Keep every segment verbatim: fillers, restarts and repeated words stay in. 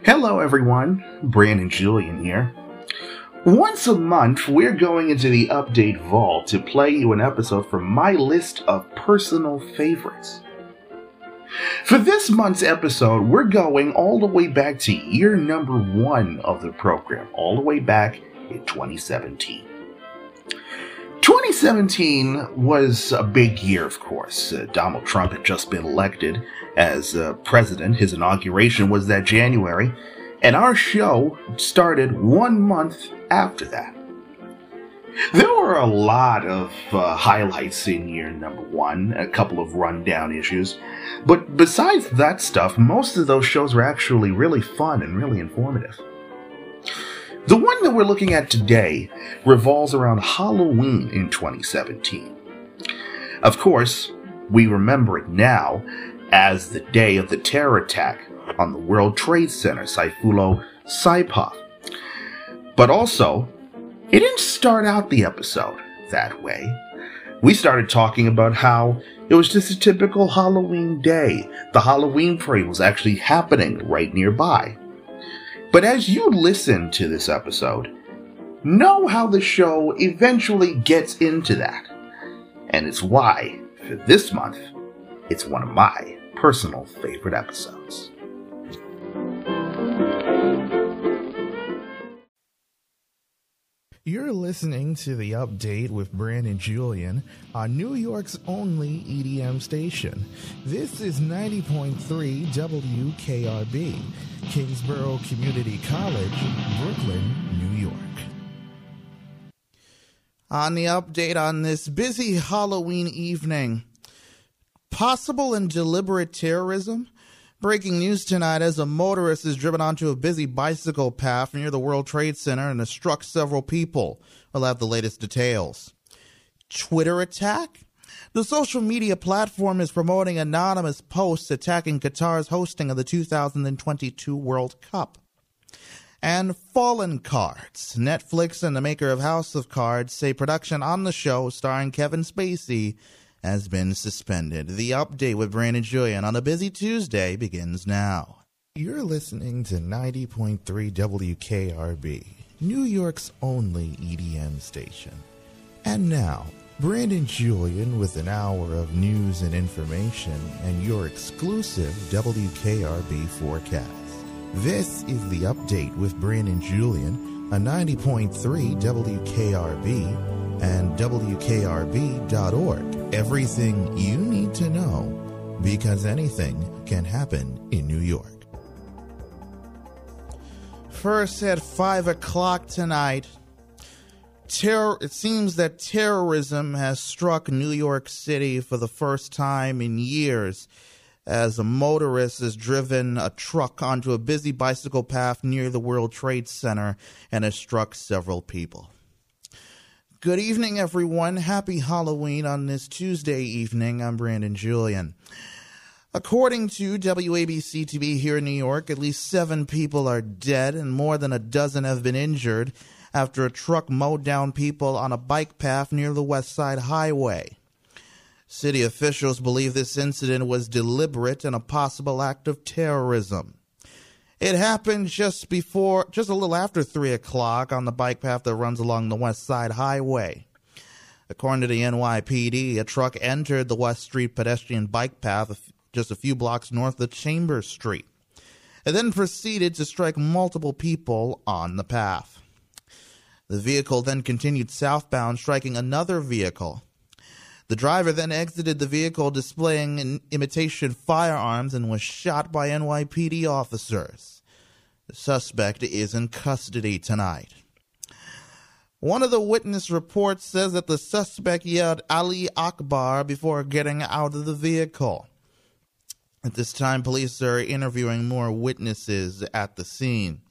Hello everyone, Brandon Julian here. Once a month, we're going into the Update Vault to play you an episode from my list of personal favorites. For this month's episode, we're going all the way back to year number one of the program, all the way back in twenty seventeen. twenty seventeen was a big year, of course. Uh, Donald Trump had just been elected as uh, president. His inauguration was that January, and our show started one month after that. There were a lot of uh, highlights in year number one, a couple of rundown issues, but besides that stuff, most of those shows were actually really fun and really informative. The one that we're looking at today revolves around Halloween in twenty seventeen. Of course, we remember it now as the day of the terror attack on the World Trade Center, Sayfullo Saipov. But also, it didn't start out the episode that way. We started talking about how it was just a typical Halloween day. The Halloween parade was actually happening right nearby. But as you listen to this episode, know how the show eventually gets into that. And it's why, for this month, it's one of my personal favorite episodes. You're listening to The Update with Brandon Julian on New York's only E D M station. This is ninety point three W K R B, Kingsborough Community College, Brooklyn, New York. On The Update on this busy Halloween evening, possible and deliberate terrorism? Breaking news tonight as a motorist is driven onto a busy bicycle path near the World Trade Center and has struck several people. We'll have the latest details. Twitter attack? The social media platform is promoting anonymous posts attacking Qatar's hosting of the two thousand twenty-two World Cup. And Fallen Cards. Netflix and the maker of House of Cards say production on the show starring Kevin Spacey has been suspended. The Update with Brandon Julian on a busy Tuesday begins now. You're listening to ninety point three W K R B, New York's only E D M station. And now, Brandon Julian with an hour of news and information and your exclusive W K R B forecast. This is The Update with Brandon Julian on ninety point three W K R B and W K R B dot org. Everything you need to know, because anything can happen in New York. First at five o'clock tonight, terror, it seems that terrorism has struck New York City for the first time in years as a motorist has driven a truck onto a busy bicycle path near the World Trade Center and has struck several people. Good evening, everyone. Happy Halloween on this Tuesday evening. I'm Brandon Julian. According to W A B C T V here in New York, at least seven people are dead and more than a dozen have been injured after a truck mowed down people on a bike path near the West Side Highway. City officials believe this incident was deliberate and a possible act of terrorism. It happened just before, just a little after three o'clock on the bike path that runs along the West Side Highway. According to the N Y P D, a truck entered the West Street pedestrian bike path just a few blocks north of Chambers Street. It then proceeded to strike multiple people on the path. The vehicle then continued southbound, striking another vehicle. The driver then exited the vehicle displaying an imitation firearms and was shot by N Y P D officers. The suspect is in custody tonight. One of the witness reports says that the suspect yelled Ali Akbar before getting out of the vehicle. At this time, police are interviewing more witnesses at the scene.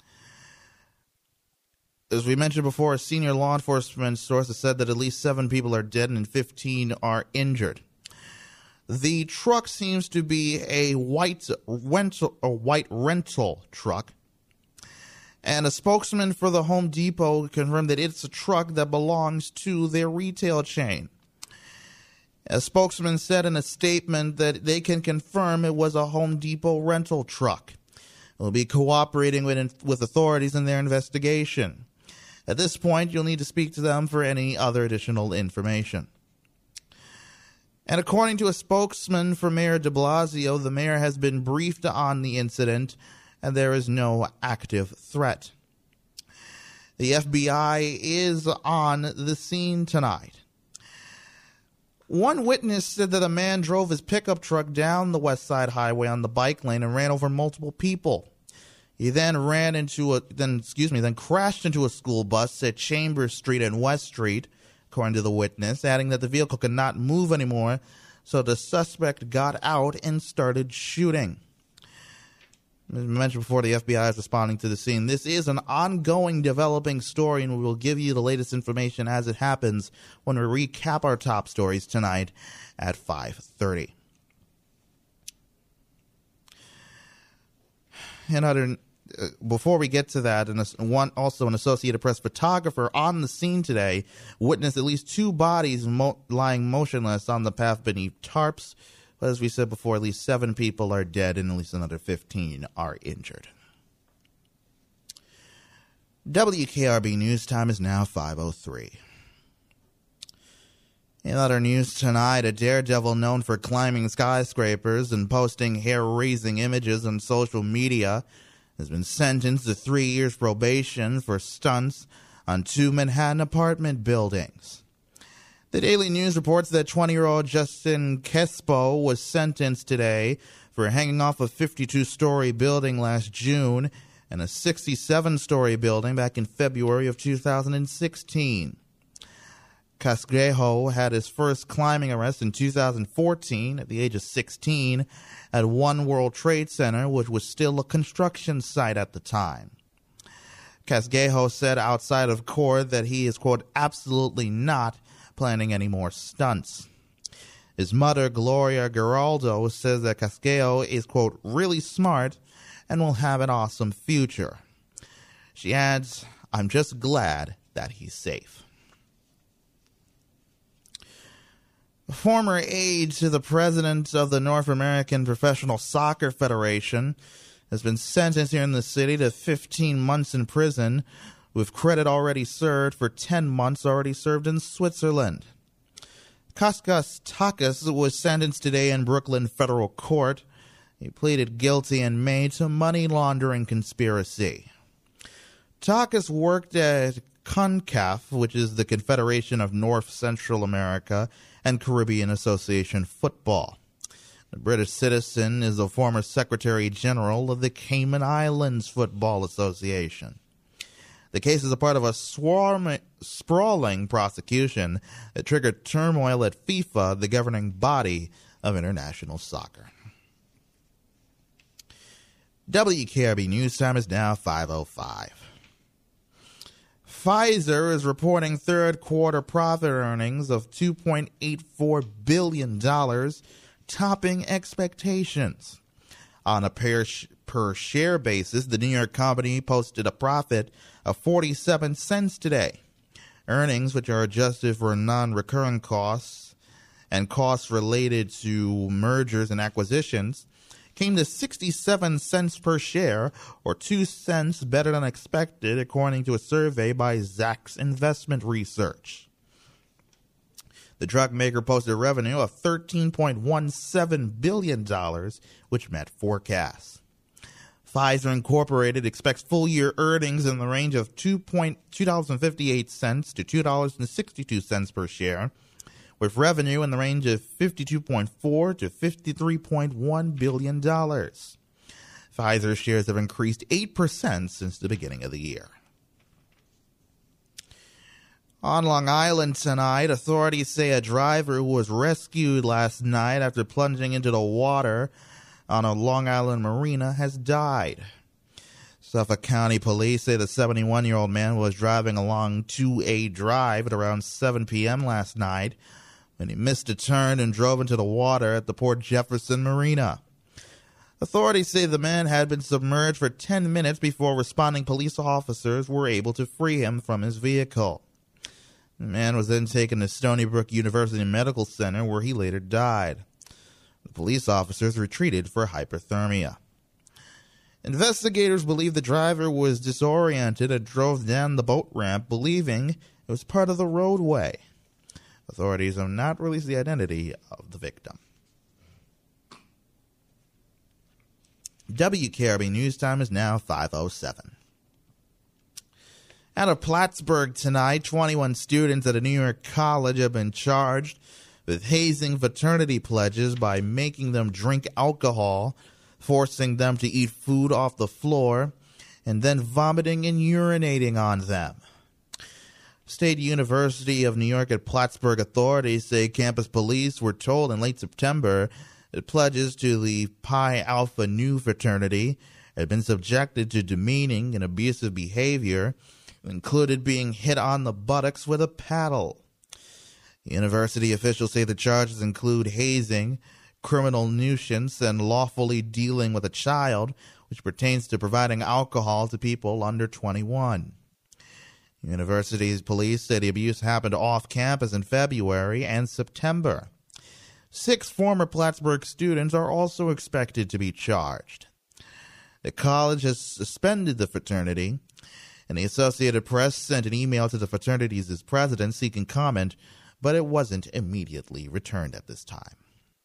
As we mentioned before, a senior law enforcement source has said that at least seven people are dead and fifteen are injured. The truck seems to be a white rental, a white rental truck, and a spokesman for the Home Depot confirmed that it's a truck that belongs to their retail chain. A spokesman said in a statement that they can confirm it was a Home Depot rental truck. will be cooperating with, with authorities in their investigation. At this point, you'll need to speak to them for any other additional information. And according to a spokesman for Mayor de Blasio, the mayor has been briefed on the incident, and there is no active threat. The F B I is on the scene tonight. One witness said that a man drove his pickup truck down the West Side Highway on the bike lane and ran over multiple people. He then ran into a then excuse me then crashed into a school bus at Chambers Street and West Street, according to the witness, adding that the vehicle could not move anymore, so the suspect got out and started shooting. As mentioned before, the F B I is responding to the scene. This is an ongoing developing story, and we will give you the latest information as it happens when we recap our top stories tonight at five thirty. And other, uh, before we get to that, and one also an Associated Press photographer on the scene today witnessed at least two bodies mo- lying motionless on the path beneath tarps. But as we said before, at least seven people are dead and at least another fifteen are injured. W K R B News Time is now five oh three. In other news tonight, a daredevil known for climbing skyscrapers and posting hair-raising images on social media has been sentenced to three years probation for stunts on two Manhattan apartment buildings. The Daily News reports that twenty-year-old Justin Kespo was sentenced today for hanging off a fifty-two-story building last June and a sixty-seven-story building back in February of two thousand sixteen. Casgrejo had his first climbing arrest in two thousand fourteen at the age of sixteen at One World Trade Center, which was still a construction site at the time. Casgrejo said outside of court that he is, quote, absolutely not planning any more stunts. His mother, Gloria Geraldo, says that Casgrejo is, quote, really smart and will have an awesome future. She adds, I'm just glad that he's safe. Former aide to the president of the North American Professional Soccer Federation has been sentenced here in the city to fifteen months in prison, with credit already served for ten months already served in Switzerland. Kostas Takis was sentenced today in Brooklyn federal court. He pleaded guilty in May to money laundering conspiracy. Takis worked at CONCACAF, which is the Confederation of North Central America and Caribbean Association Football. The British citizen is a former Secretary General of the Cayman Islands Football Association. The case is a part of a swarm, sprawling prosecution that triggered turmoil at FIFA, the governing body of international soccer. W K R B News Time is now five oh five. Pfizer is reporting third quarter profit earnings of two point eight four billion dollars, topping expectations. On a per, per share basis, the New York company posted a profit of forty-seven cents today. Earnings, which are adjusted for non-recurring costs and costs related to mergers and acquisitions, came to sixty-seven cents per share, or two cents better than expected, according to a survey by Zacks Investment Research. The drug maker posted revenue of thirteen point one seven billion dollars, which met forecasts. Pfizer Incorporated expects full-year earnings in the range of two dollars and fifty-eight cents to two dollars and sixty-two cents per share, with revenue in the range of fifty-two point four to fifty-three point one billion dollars. Pfizer shares have increased eight percent since the beginning of the year. On Long Island tonight, authorities say a driver who was rescued last night after plunging into the water on a Long Island marina has died. Suffolk County Police say the seventy-one-year-old man was driving along two A Drive at around seven p.m. last night when he missed a turn and drove into the water at the Port Jefferson Marina. Authorities say the man had been submerged for ten minutes before responding police officers were able to free him from his vehicle. The man was then taken to Stony Brook University Medical Center, where he later died. The police officers retreated for hypothermia. Investigators believe the driver was disoriented and drove down the boat ramp, believing it was part of the roadway. Authorities have not released the identity of the victim. W K R B News Time is now five oh seven. Out of Plattsburgh tonight, twenty-one students at a New York college have been charged with hazing fraternity pledges by making them drink alcohol, forcing them to eat food off the floor, and then vomiting and urinating on them. State University of New York at Plattsburgh authorities say campus police were told in late September that pledges to the Pi Alpha Nu fraternity had been subjected to demeaning and abusive behavior, included being hit on the buttocks with a paddle. University officials say the charges include hazing, criminal nuisance, and lawfully dealing with a child, which pertains to providing alcohol to people under twenty-one. University's police say the abuse happened off campus in February and September. Six former Plattsburgh students are also expected to be charged. The college has suspended the fraternity, and the Associated Press sent an email to the fraternity's president seeking comment, but it wasn't immediately returned at this time.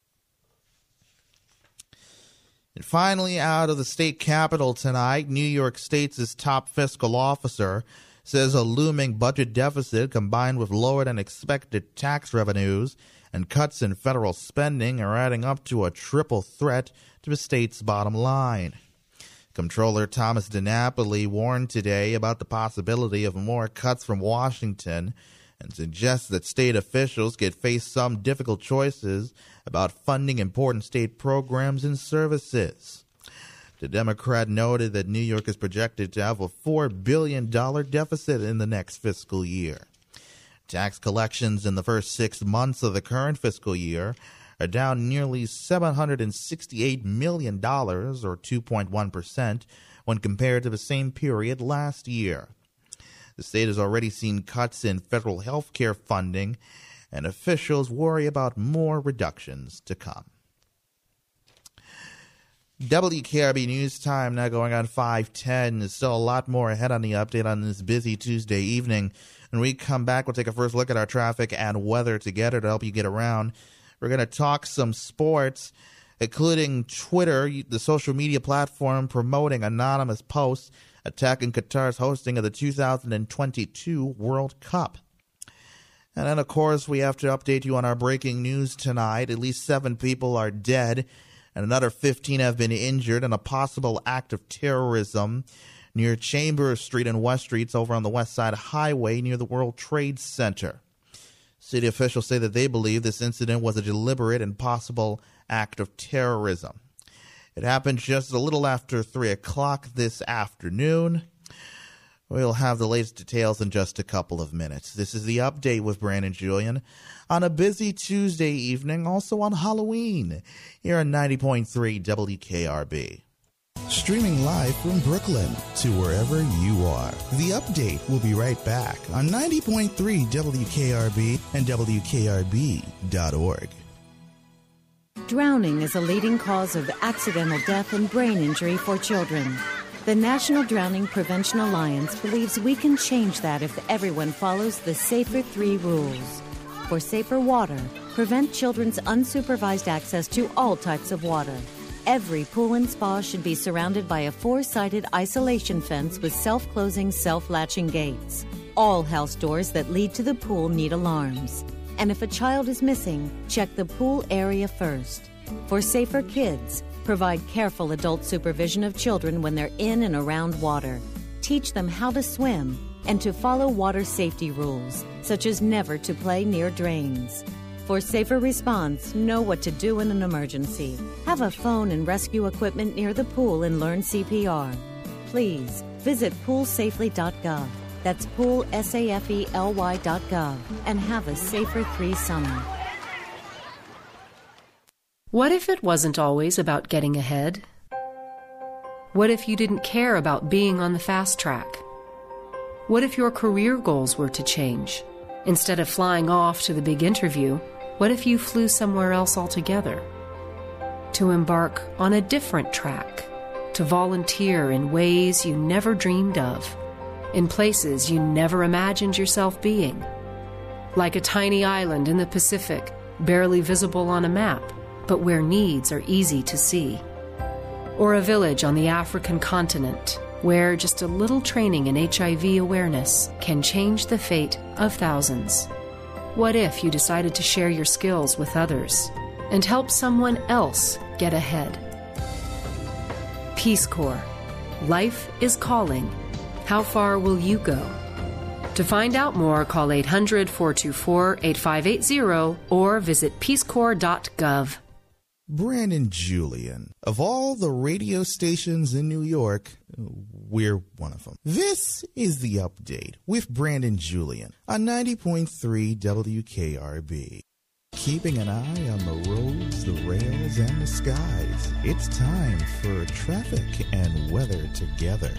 And finally, out of the state capitol tonight, New York State's top fiscal officer says a looming budget deficit combined with lower-than-expected tax revenues and cuts in federal spending are adding up to a triple threat to the state's bottom line. Comptroller Thomas DiNapoli warned today about the possibility of more cuts from Washington and suggests that state officials could face some difficult choices about funding important state programs and services. The Democrat noted that New York is projected to have a four billion dollars deficit in the next fiscal year. Tax collections in the first six months of the current fiscal year are down nearly seven hundred sixty-eight million dollars, or two point one percent, when compared to the same period last year. The state has already seen cuts in federal health care funding, and officials worry about more reductions to come. W K R B News Time now going on five ten. There's still a lot more ahead on the update on this busy Tuesday evening. When we come back, we'll take a first look at our traffic and weather together to help you get around. We're going to talk some sports, including Twitter, the social media platform promoting anonymous posts attacking Qatar's hosting of the two thousand twenty-two World Cup. And then, of course, we have to update you on our breaking news tonight. At least seven people are dead, and another fifteen have been injured in a possible act of terrorism near Chambers Street and West Streets over on the West Side Highway near the World Trade Center. City officials say that they believe this incident was a deliberate and possible act of terrorism. It happened just a little after three o'clock this afternoon. We'll have the latest details in just a couple of minutes. This is the update with Brandon Julian on a busy Tuesday evening, also on Halloween, here on ninety point three W K R B. Streaming live from Brooklyn to wherever you are. The update will be right back on ninety point three W K R B and W K R B dot org. Drowning is a leading cause of accidental death and brain injury for children. The National Drowning Prevention Alliance believes we can change that if everyone follows the SAFER three rules. For safer water, prevent children's unsupervised access to all types of water. Every pool and spa should be surrounded by a four-sided isolation fence with self-closing, self-latching gates. All house doors that lead to the pool need alarms. And if a child is missing, check the pool area first. For safer kids, provide careful adult supervision of children when they're in and around water. Teach them how to swim and to follow water safety rules, such as never to play near drains. For safer response, know what to do in an emergency. Have a phone and rescue equipment near the pool and learn C P R. Please visit pool safely dot gov. That's pool safely dot gov and have a safer three summer. What if it wasn't always about getting ahead? What if you didn't care about being on the fast track? What if your career goals were to change? Instead of flying off to the big interview, what if you flew somewhere else altogether? To embark on a different track, to volunteer in ways you never dreamed of, in places you never imagined yourself being. Like a tiny island in the Pacific, barely visible on a map, but where needs are easy to see. Or a village on the African continent, where just a little training in H I V awareness can change the fate of thousands. What if you decided to share your skills with others and help someone else get ahead? Peace Corps. Life is calling. How far will you go? To find out more, call eight hundred, four two four, eight five eight zero or visit peace corps dot gov. Brandon Julian. Of all the radio stations in New York, we're one of them. This is The Update with Brandon Julian on ninety point three W K R B. Keeping an eye on the roads, the rails, and the skies. It's time for traffic and weather together.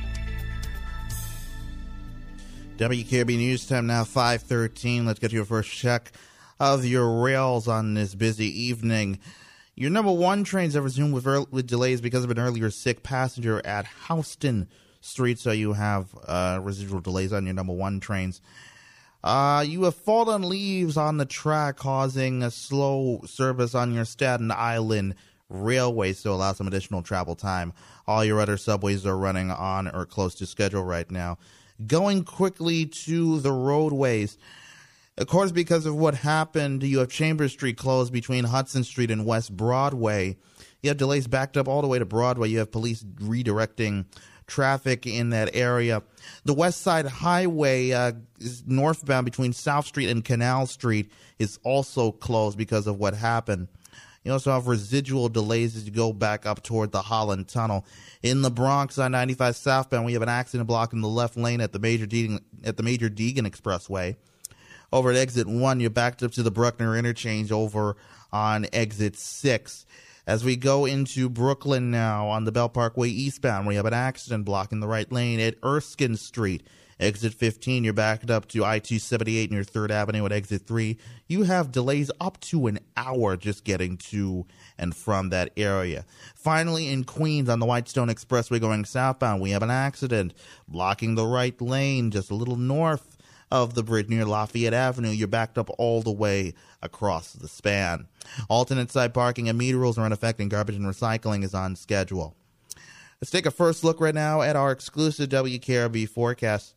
W K R B News Time now, five thirteen. Let's get to your first check of your rails on this busy evening. Your number one trains have resumed with, early, with delays because of an earlier sick passenger at Houston Street, so you have uh, residual delays on your number one trains. Uh, you have fallen leaves on the track, causing a slow service on your Staten Island Railway, so allow some additional travel time. All your other subways are running on or close to schedule right now. Going quickly to the roadways. Of course, because of what happened, you have Chambers Street closed between Hudson Street and West Broadway. You have delays backed up all the way to Broadway. You have police redirecting traffic in that area. The West Side Highway uh, is northbound between South Street and Canal Street is also closed because of what happened. You also have residual delays as you go back up toward the Holland Tunnel. In the Bronx on ninety-five southbound, we have an accident blocking the left lane at the Major Deegan, at the Major Deegan Expressway. Over at exit one, you're backed up to the Bruckner interchange over on exit six. As we go into Brooklyn now on the Bell Parkway eastbound, we have an accident blocking the right lane at Erskine Street. Exit fifteen, you're backed up to I two seventy-eight near third Avenue at exit three. You have delays up to an hour just getting to and from that area. Finally, in Queens on the Whitestone Expressway going southbound, we have an accident blocking the right lane just a little north of the bridge near Lafayette Avenue. You're backed up all the way across the span. Alternate side parking and meter rules are in effect, and garbage and recycling is on schedule. Let's take a first look right now at our exclusive W K R B forecast.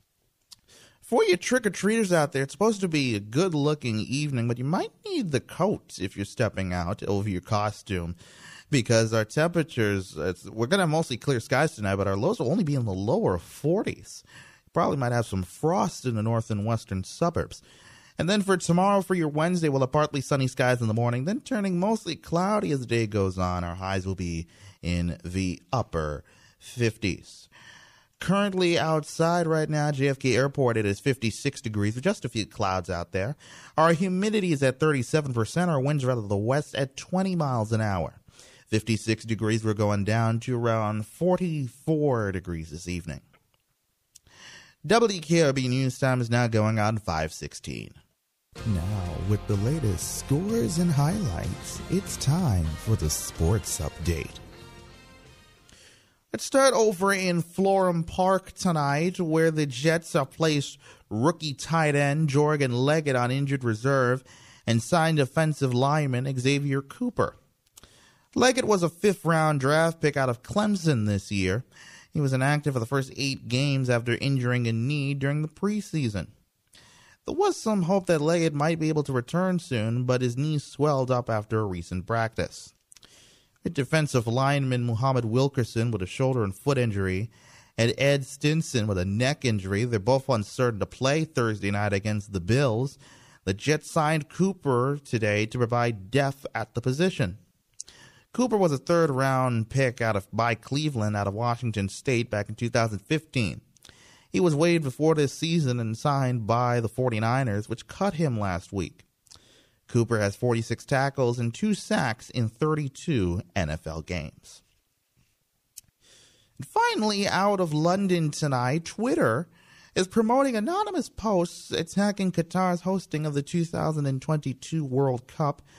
For you trick-or-treaters out there, it's supposed to be a good-looking evening, but you might need the coat if you're stepping out over your costume, because our temperatures, it's, we're going to have mostly clear skies tonight, but our lows will only be in the lower forties. Probably might have some frost in the north and western suburbs. And then for tomorrow, for your Wednesday, we'll have partly sunny skies in the morning, then turning mostly cloudy as the day goes on. Our highs will be in the upper fifties. Currently outside right now, J F K Airport, it is fifty-six degrees with just a few clouds out there. Our humidity is at thirty-seven percent. Our winds are out of the west at twenty miles an hour. fifty-six degrees, we're going down to around forty-four degrees this evening. W K R B News Time is now going on five sixteen. Now, with the latest scores and highlights, it's time for the Sports Update. Let's start over in Florham Park tonight, where the Jets have placed rookie tight end Jorgen Leggett on injured reserve and signed offensive lineman Xavier Cooper. Leggett was a fifth-round draft pick out of Clemson this year. He was inactive for the first eight games after injuring a knee during the preseason. There was some hope that Leggett might be able to return soon, but his knee swelled up after a recent practice. Defensive lineman Muhammad Wilkerson with a shoulder and foot injury, and Ed Stinson with a neck injury. They're both uncertain to play Thursday night against the Bills. The Jets signed Cooper today to provide depth at the position. Cooper was a third-round pick out of by Cleveland out of Washington State back in two thousand fifteen. He was waived before this season and signed by the 49ers, which cut him last week. Cooper has forty-six tackles and two sacks in thirty-two N F L games. And finally, out of London tonight, Twitter is promoting anonymous posts attacking Qatar's hosting of the two thousand twenty-two World Cup.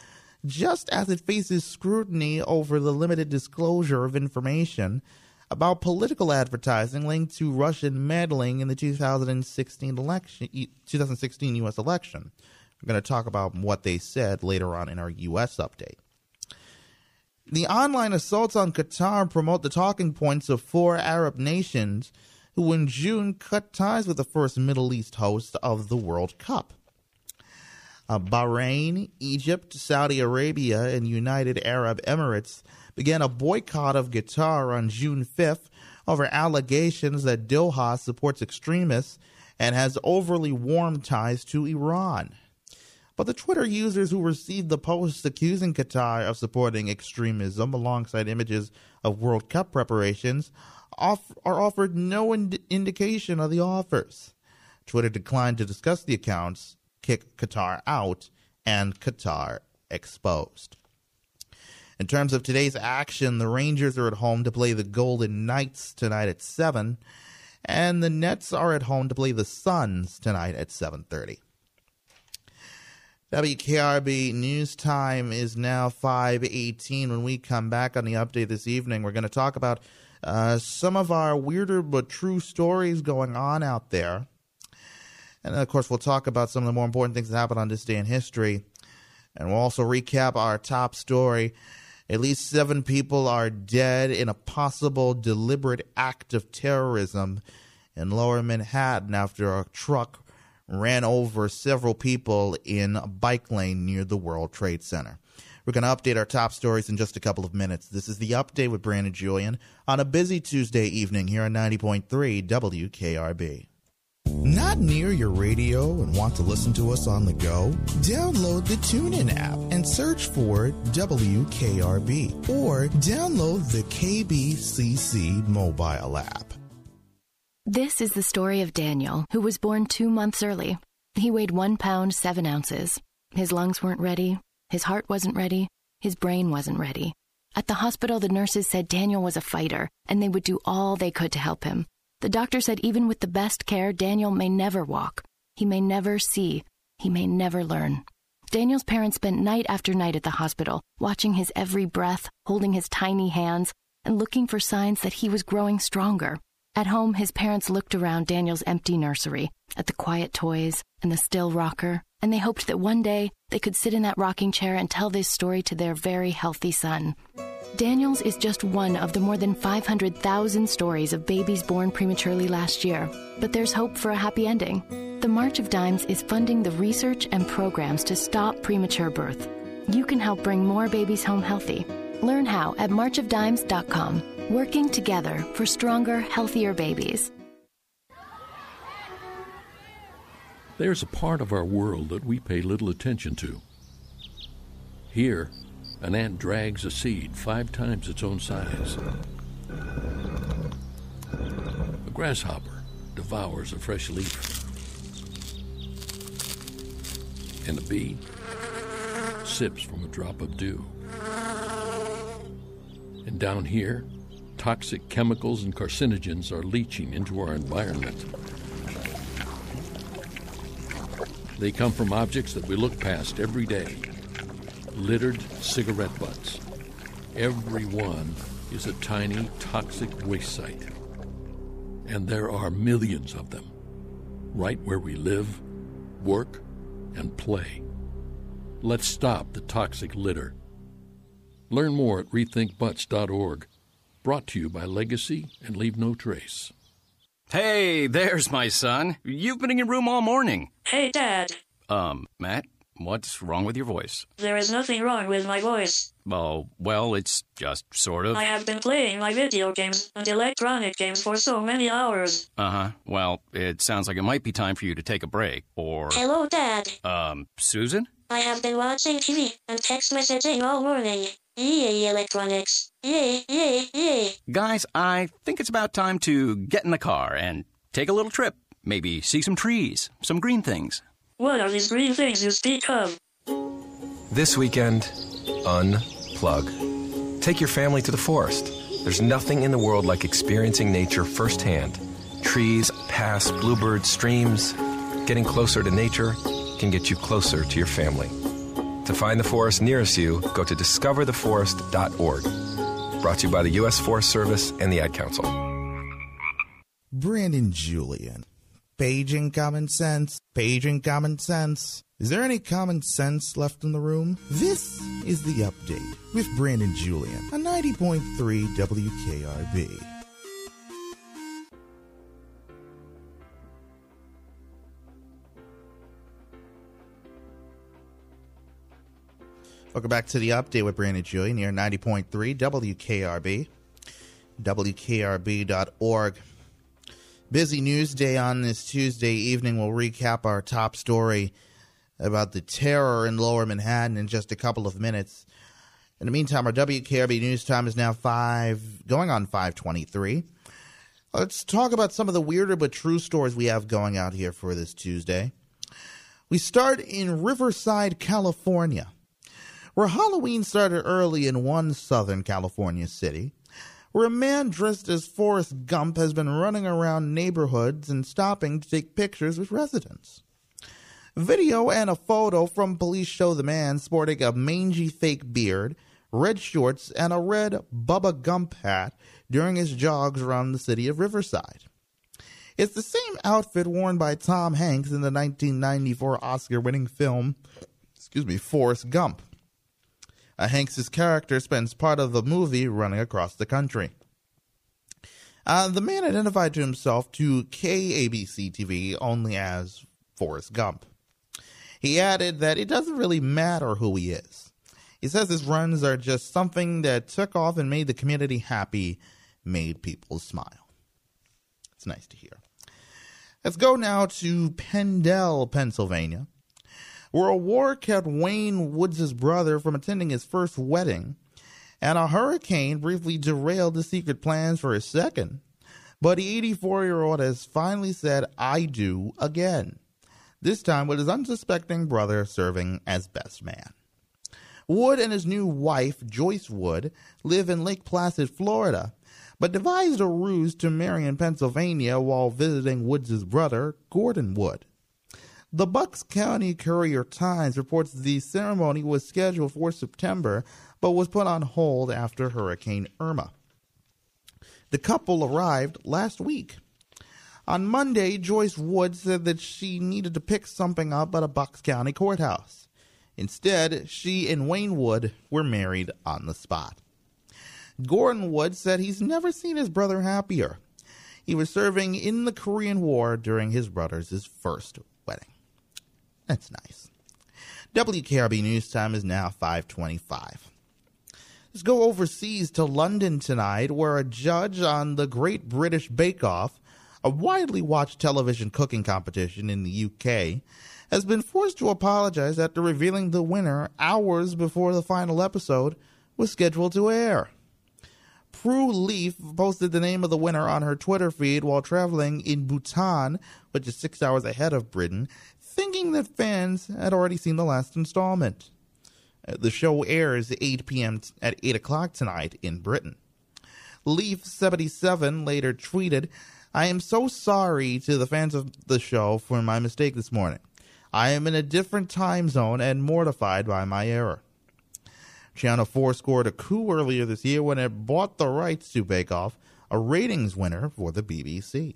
just as it faces scrutiny over the limited disclosure of information about political advertising linked to Russian meddling in the two thousand sixteen election, twenty sixteen U S election. We're going to talk about what they said later on in our U S update. The online assaults on Qatar promote the talking points of four Arab nations who in June cut ties with the first Middle East host of the World Cup. Uh, Bahrain, Egypt, Saudi Arabia, and United Arab Emirates began a boycott of Qatar on June fifth over allegations that Doha supports extremists and has overly warm ties to Iran. But the Twitter users who received the posts accusing Qatar of supporting extremism alongside images of World Cup preparations off- are offered no ind- indication of the offers. Twitter declined to discuss the accounts, kick Qatar out, and Qatar exposed. In terms of today's action, the Rangers are at home to play the Golden Knights tonight at seven, and the Nets are at home to play the Suns tonight at seven thirty. W K R B News Time is now five eighteen. When we come back on the update this evening, we're going to talk about uh, some of our weirder but true stories going on out there. And, of course, we'll talk about some of the more important things that happened on this day in history. And we'll also recap our top story. At least seven people are dead in a possible deliberate act of terrorism in Lower Manhattan after a truck ran over several people in a bike lane near the World Trade Center. We're going to update our top stories in just a couple of minutes. This is The Update with Brandon Julian on a busy Tuesday evening here on ninety point three W K R B. Not near your radio and want to listen to us on the go? Download the TuneIn app and search for W K R B or download the K B C C mobile app. This is the story of Daniel, who was born two months early. He weighed one pound, seven ounces. His lungs weren't ready. His heart wasn't ready. His brain wasn't ready. At the hospital, the nurses said Daniel was a fighter, and they would do all they could to help him. The doctor said even with the best care, Daniel may never walk. He may never see. He may never learn. Daniel's parents spent night after night at the hospital, watching his every breath, holding his tiny hands, and looking for signs that he was growing stronger. At home, his parents looked around Daniel's empty nursery, at the quiet toys and the still rocker, and they hoped that one day they could sit in that rocking chair and tell this story to their very healthy son. Daniel's is just one of the more than five hundred thousand stories of babies born prematurely last year, but there's hope for a happy ending. The March of Dimes is funding the research and programs to stop premature birth. You can help bring more babies home healthy. Learn how at march of dimes dot com. Working together for stronger, healthier babies. There's a part of our world that we pay little attention to. Here, an ant drags a seed five times its own size. A grasshopper devours a fresh leaf. And a bee sips from a drop of dew. And down here, toxic chemicals and carcinogens are leaching into our environment. They come from objects that we look past every day. Littered cigarette butts. Every one is a tiny toxic waste site. And there are millions of them, right where we live, work, and play. Let's stop the toxic litter. Learn more at rethink butts dot org. Brought to you by Legacy and Leave No Trace. Hey, there's my son. You've been in your room all morning. Hey, Dad. Um, Matt, what's wrong with your voice? There is nothing wrong with my voice. Oh, well, it's just sort of. I have been playing my video games and electronic games for so many hours. Uh-huh. Well, it sounds like it might be time for you to take a break, or... Hello, Dad. Um, Susan? I have been watching T V and text messaging all morning. Yay, electronics. Yay, yay, yay. Guys, I think it's about time to get in the car and take a little trip. Maybe see some trees, some green things. What are these green things you speak of? This weekend, unplug. Take your family to the forest. There's nothing in the world like experiencing nature firsthand. Trees, paths, bluebirds, streams. Getting closer to nature can get you closer to your family. To find the forest nearest you, go to discover the forest dot org. Brought to you by the U S Forest Service and the Ad Council. Brandon Julien. Paging common sense. Paging common sense. Is there any common sense left in the room? This is The Update with Brandon Julien on ninety point three W K R B. Welcome back to The Update with Brandon Julien here, ninety point three W K R B, W K R B dot org. Busy news day on this Tuesday evening. We'll recap our top story about the terror in Lower Manhattan in just a couple of minutes. In the meantime, our W K R B news time is now five, going on five twenty-three. Let's talk about some of the weirder but true stories we have going out here for this Tuesday. We start in Riverside, California, where Halloween started early in one Southern California city, where a man dressed as Forrest Gump has been running around neighborhoods and stopping to take pictures with residents. Video and a photo from police show the man sporting a mangy fake beard, red shorts, and a red Bubba Gump hat during his jogs around the city of Riverside. It's the same outfit worn by Tom Hanks in the nineteen ninety-four Oscar-winning film, excuse me, Forrest Gump. Uh, Hanks' character spends part of the movie running across the country. Uh, the man identified to himself to K A B C T V only as Forrest Gump. He added that it doesn't really matter who he is. He says his runs are just something that took off and made the community happy, made people smile. It's nice to hear. Let's go now to Pendle, Pennsylvania, where a war kept Wayne Woods' brother from attending his first wedding, and a hurricane briefly derailed the secret plans for his second. But the eighty-four-year-old has finally said, "I do," again, this time with his unsuspecting brother serving as best man. Wood and his new wife, Joyce Wood, live in Lake Placid, Florida, but devised a ruse to marry in Pennsylvania while visiting Woods' brother, Gordon Wood. The Bucks County Courier-Times reports the ceremony was scheduled for September, but was put on hold after Hurricane Irma. The couple arrived last week. On Monday, Joyce Wood said that she needed to pick something up at a Bucks County courthouse. Instead, she and Wayne Wood were married on the spot. Gordon Wood said he's never seen his brother happier. He was serving in the Korean War during his brother's first wedding. That's nice. W K R B News Time is now five twenty-five. Let's go overseas to London tonight, where a judge on the Great British Bake Off, a widely watched television cooking competition in the U K, has been forced to apologize after revealing the winner hours before the final episode was scheduled to air. Prue Leaf posted the name of the winner on her Twitter feed while traveling in Bhutan, which is six hours ahead of Britain, thinking that fans had already seen the last installment. The show airs eight p.m. t- at eight o'clock tonight in Britain. Leaf seventy-seven later tweeted, "I am so sorry to the fans of the show for my mistake this morning. I am in a different time zone and mortified by my error." Channel four scored a coup earlier this year when it bought the rights to Bake Off, a ratings winner for the B B C.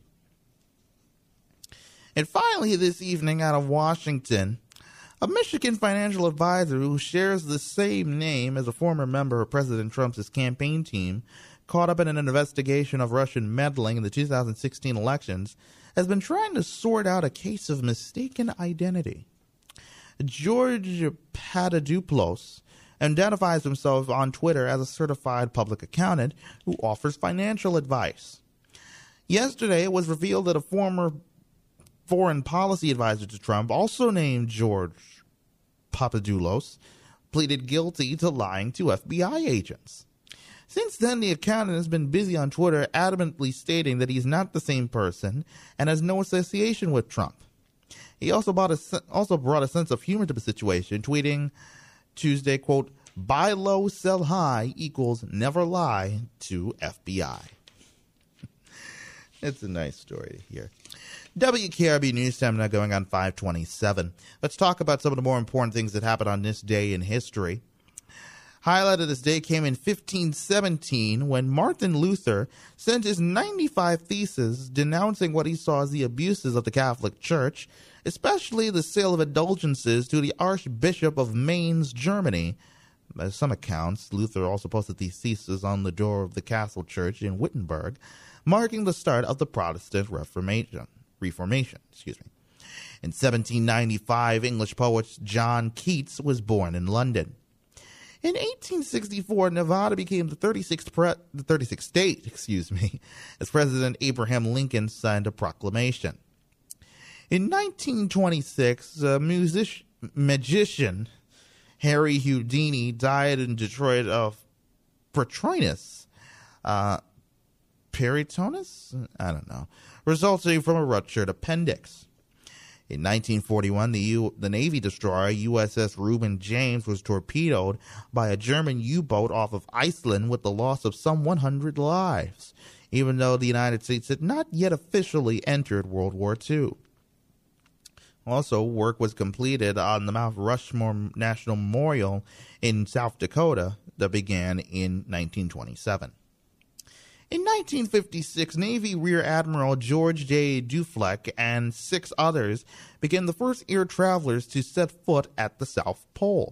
And finally, this evening out of Washington, a Michigan financial advisor who shares the same name as a former member of President Trump's campaign team, caught up in an investigation of Russian meddling in the two thousand sixteen elections, has been trying to sort out a case of mistaken identity. George Papadopoulos identifies himself on Twitter as a certified public accountant who offers financial advice. Yesterday, it was revealed that a former foreign policy advisor to Trump, also named George Papadopoulos, pleaded guilty to lying to F B I agents. Since then, the accountant has been busy on Twitter adamantly stating that he's not the same person and has no association with Trump. He also brought a, also brought a sense of humor to the situation, tweeting Tuesday, quote, "Buy low, sell high equals never lie to F B I." It's a nice story to hear. W K R B News Time now going on five twenty-seven. Let's talk about some of the more important things that happened on this day in history. Highlight of this day came in fifteen seventeen when Martin Luther sent his ninety-five theses denouncing what he saw as the abuses of the Catholic Church, especially the sale of indulgences to the Archbishop of Mainz, Germany. By some accounts, Luther also posted these theses on the door of the Castle Church in Wittenberg, marking the start of the Protestant Reformation. Reformation, excuse me. In seventeen ninety-five, English poet John Keats was born in London. In eighteen sixty-four, Nevada became the thirty-sixth, pre- the thirty-sixth state, excuse me, as President Abraham Lincoln signed a proclamation. In nineteen twenty-six, a music- magician Harry Houdini died in Detroit of peritonitis. Uh, peritonitis? I don't know. Resulting from a ruptured appendix. In nineteen forty-one, the, U- the Navy destroyer U S S Reuben James was torpedoed by a German U-boat off of Iceland with the loss of some one hundred lives, even though the United States had not yet officially entered World War Two. Also, work was completed on the Mount Rushmore National Memorial in South Dakota that began in nineteen twenty-seven. In nineteen fifty-six, Navy Rear Admiral George J. Duflek and six others became the first air travelers to set foot at the South Pole.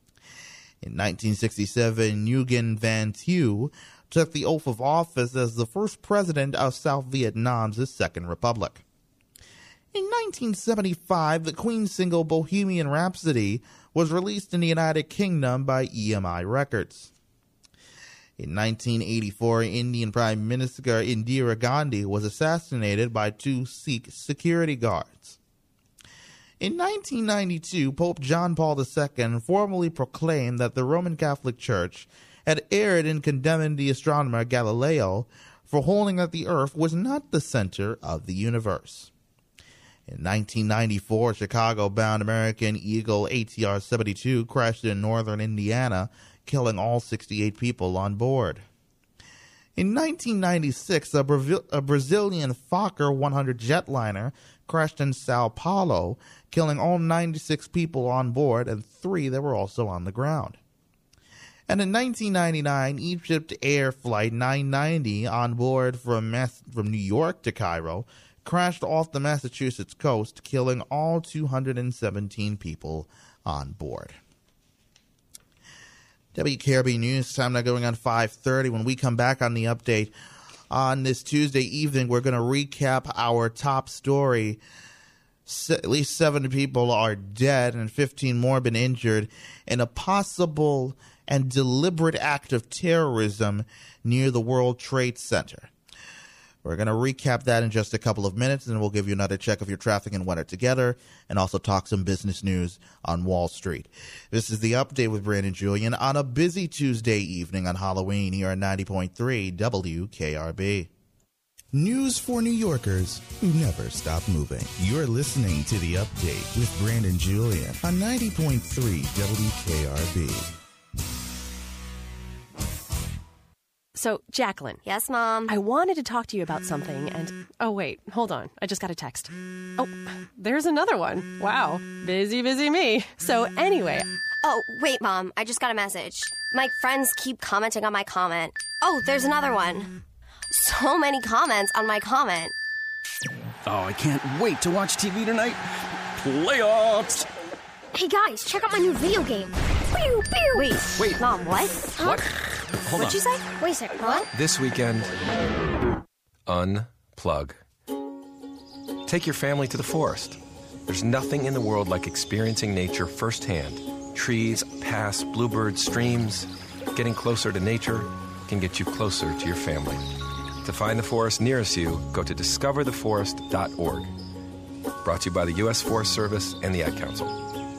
In nineteen sixty-seven, Nguyen Van Thieu took the oath of office as the first president of South Vietnam's Second Republic. In nineteen seventy-five, the Queen single Bohemian Rhapsody was released in the United Kingdom by E M I Records. In nineteen eighty-four, Indian Prime Minister Indira Gandhi was assassinated by two Sikh security guards. In nineteen ninety-two, Pope John Paul the Second formally proclaimed that the Roman Catholic Church had erred in condemning the astronomer Galileo for holding that the Earth was not the center of the universe. In nineteen ninety-four, Chicago-bound American Eagle A T R seventy-two crashed in northern Indiana, killing all sixty-eight people on board. In nineteen ninety-six, a, Bra- a Brazilian Fokker one hundred jetliner crashed in Sao Paulo, killing all ninety-six people on board and three that were also on the ground. And in nineteen ninety-nine, Egypt Air Flight nine ninety on board from, Mass- from New York to Cairo crashed off the Massachusetts coast, killing all two hundred seventeen people on board. W K R B News time now going on five thirty. When we come back on the update on this Tuesday evening, we're going to recap our top story. Se- at least seven people are dead and fifteen more have been injured in a possible and deliberate act of terrorism near the World Trade Center. We're going to recap that in just a couple of minutes, and then we'll give you another check of your traffic and weather together, and also talk some business news on Wall Street. This is The Update with Brandon Julian on a busy Tuesday evening on Halloween here at ninety point three W K R B. News for New Yorkers who never stop moving. You're listening to The Update with Brandon Julian on ninety point three W K R B. So, Jacqueline. Yes, Mom? I wanted to talk to you about something, and... Oh, wait. Hold on. I just got a text. Oh, there's another one. Wow. Busy, busy me. So, anyway... Oh, wait, Mom. I just got a message. My friends keep commenting on my comment. Oh, there's another one. So many comments on my comment. Oh, I can't wait to watch T V tonight. Playoffs! Hey, guys, check out my new video game. Pew, pew. Wait, wait. Mom, what? Huh? What? Hold What'd on. you say? Wait a second, what? This weekend, unplug. Take your family to the forest. There's nothing in the world like experiencing nature firsthand. Trees, paths, bluebirds, streams. Getting closer to nature can get you closer to your family. To find the forest nearest you, go to discover the forest dot org. Brought to you by the U S Forest Service and the Ad Council.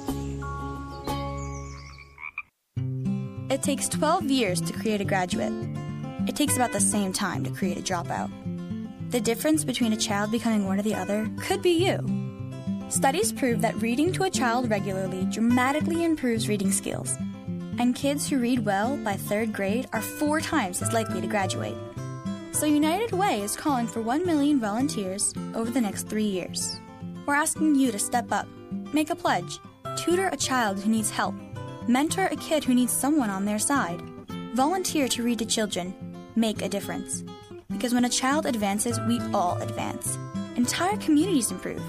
It takes twelve years to create a graduate. It takes about the same time to create a dropout. The difference between a child becoming one or the other could be you. Studies prove that reading to a child regularly dramatically improves reading skills. And kids who read well by third grade are four times as likely to graduate. So United Way is calling for one million volunteers over the next three years. We're asking you to step up, make a pledge, tutor a child who needs help, mentor a kid who needs someone on their side, volunteer to read to children, make a difference. Because when a child advances, we all advance. Entire communities improve.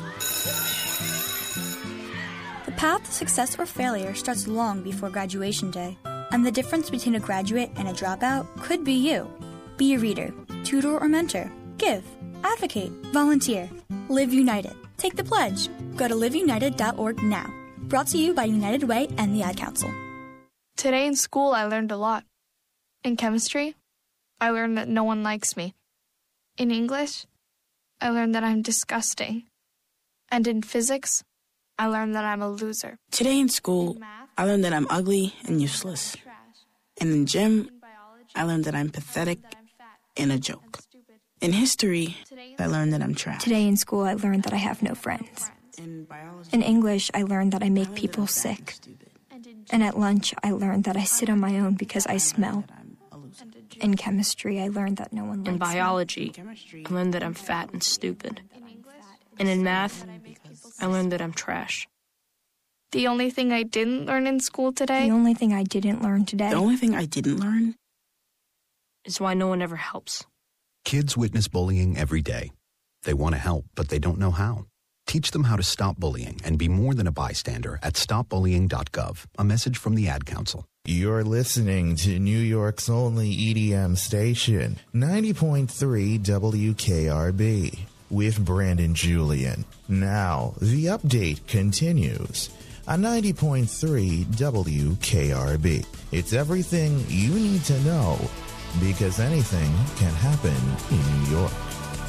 The path to success or failure starts long before graduation day, and the difference between a graduate and a dropout could be you. Be a reader, tutor or mentor, give, advocate, volunteer, live united. Take the pledge. Go to live united dot org now. Brought to you by United Way and the Ad Council. Today in school, I learned a lot. In chemistry, I learned that no one likes me. In English, I learned that I'm disgusting. And in physics, I learned that I'm a loser. Today in school, I learned that I'm ugly and useless. And in gym, I learned that I'm pathetic and a joke. In history, I learned that I'm trash. Today in school, I learned that I have no friends. In English, I learned that I make people sick. And at lunch, I learned that I sit on my own because I smell. In chemistry, I learned that no one likes me. In biology, I learned that I'm fat and stupid. And in math, I learned that I'm trash. The only thing I didn't learn in school today... The only thing I didn't learn today... The only thing I didn't learn... is why no one ever helps. Kids witness bullying every day. They want to help, but they don't know how. Teach them how to stop bullying and be more than a bystander at stop bullying dot gov. A message from the Ad Council. You're listening to New York's only E D M station, ninety point three W K R B, with Brandon Julian. Now, the update continues on ninety point three W K R B. It's everything you need to know, because anything can happen in New York.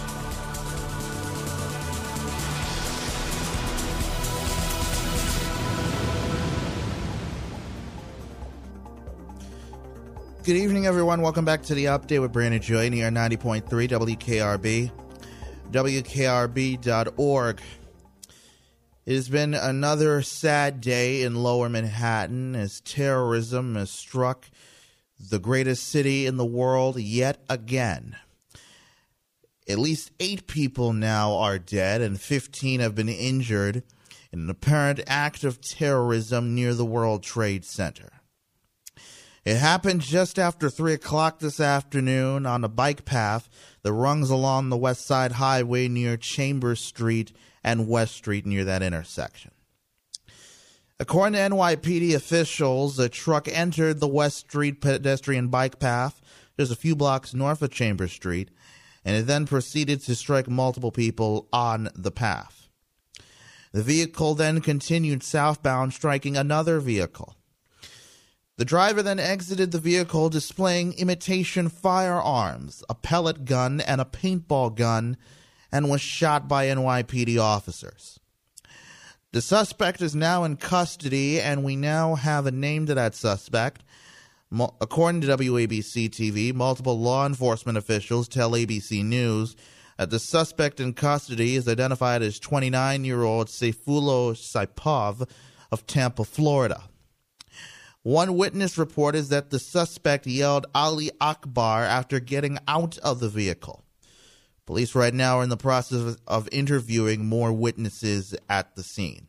Good evening, everyone. Welcome back to the update with Brandon Julian here on ninety point three W K R B, W K R B dot org. It has been another sad day in Lower Manhattan as terrorism has struck the greatest city in the world yet again. At least eight people now are dead and fifteen have been injured in an apparent act of terrorism near the World Trade Center. It happened just after three o'clock this afternoon on a bike path that runs along the West Side Highway near Chambers Street and West Street near that intersection. According to N Y P D officials, a truck entered the West Street pedestrian bike path just a few blocks north of Chambers Street, and it then proceeded to strike multiple people on the path. The vehicle then continued southbound, striking another vehicle. The driver then exited the vehicle displaying imitation firearms, a pellet gun and a paintball gun, and was shot by N Y P D officers. The suspect is now in custody, and we now have a name to that suspect. Mo- according to W A B C T V, multiple law enforcement officials tell A B C News that the suspect in custody is identified as twenty-nine-year-old Sayfulo Saipov of Tampa, Florida. One witness reported that the suspect yelled Ali Akbar after getting out of the vehicle. Police right now are in the process of interviewing more witnesses at the scene.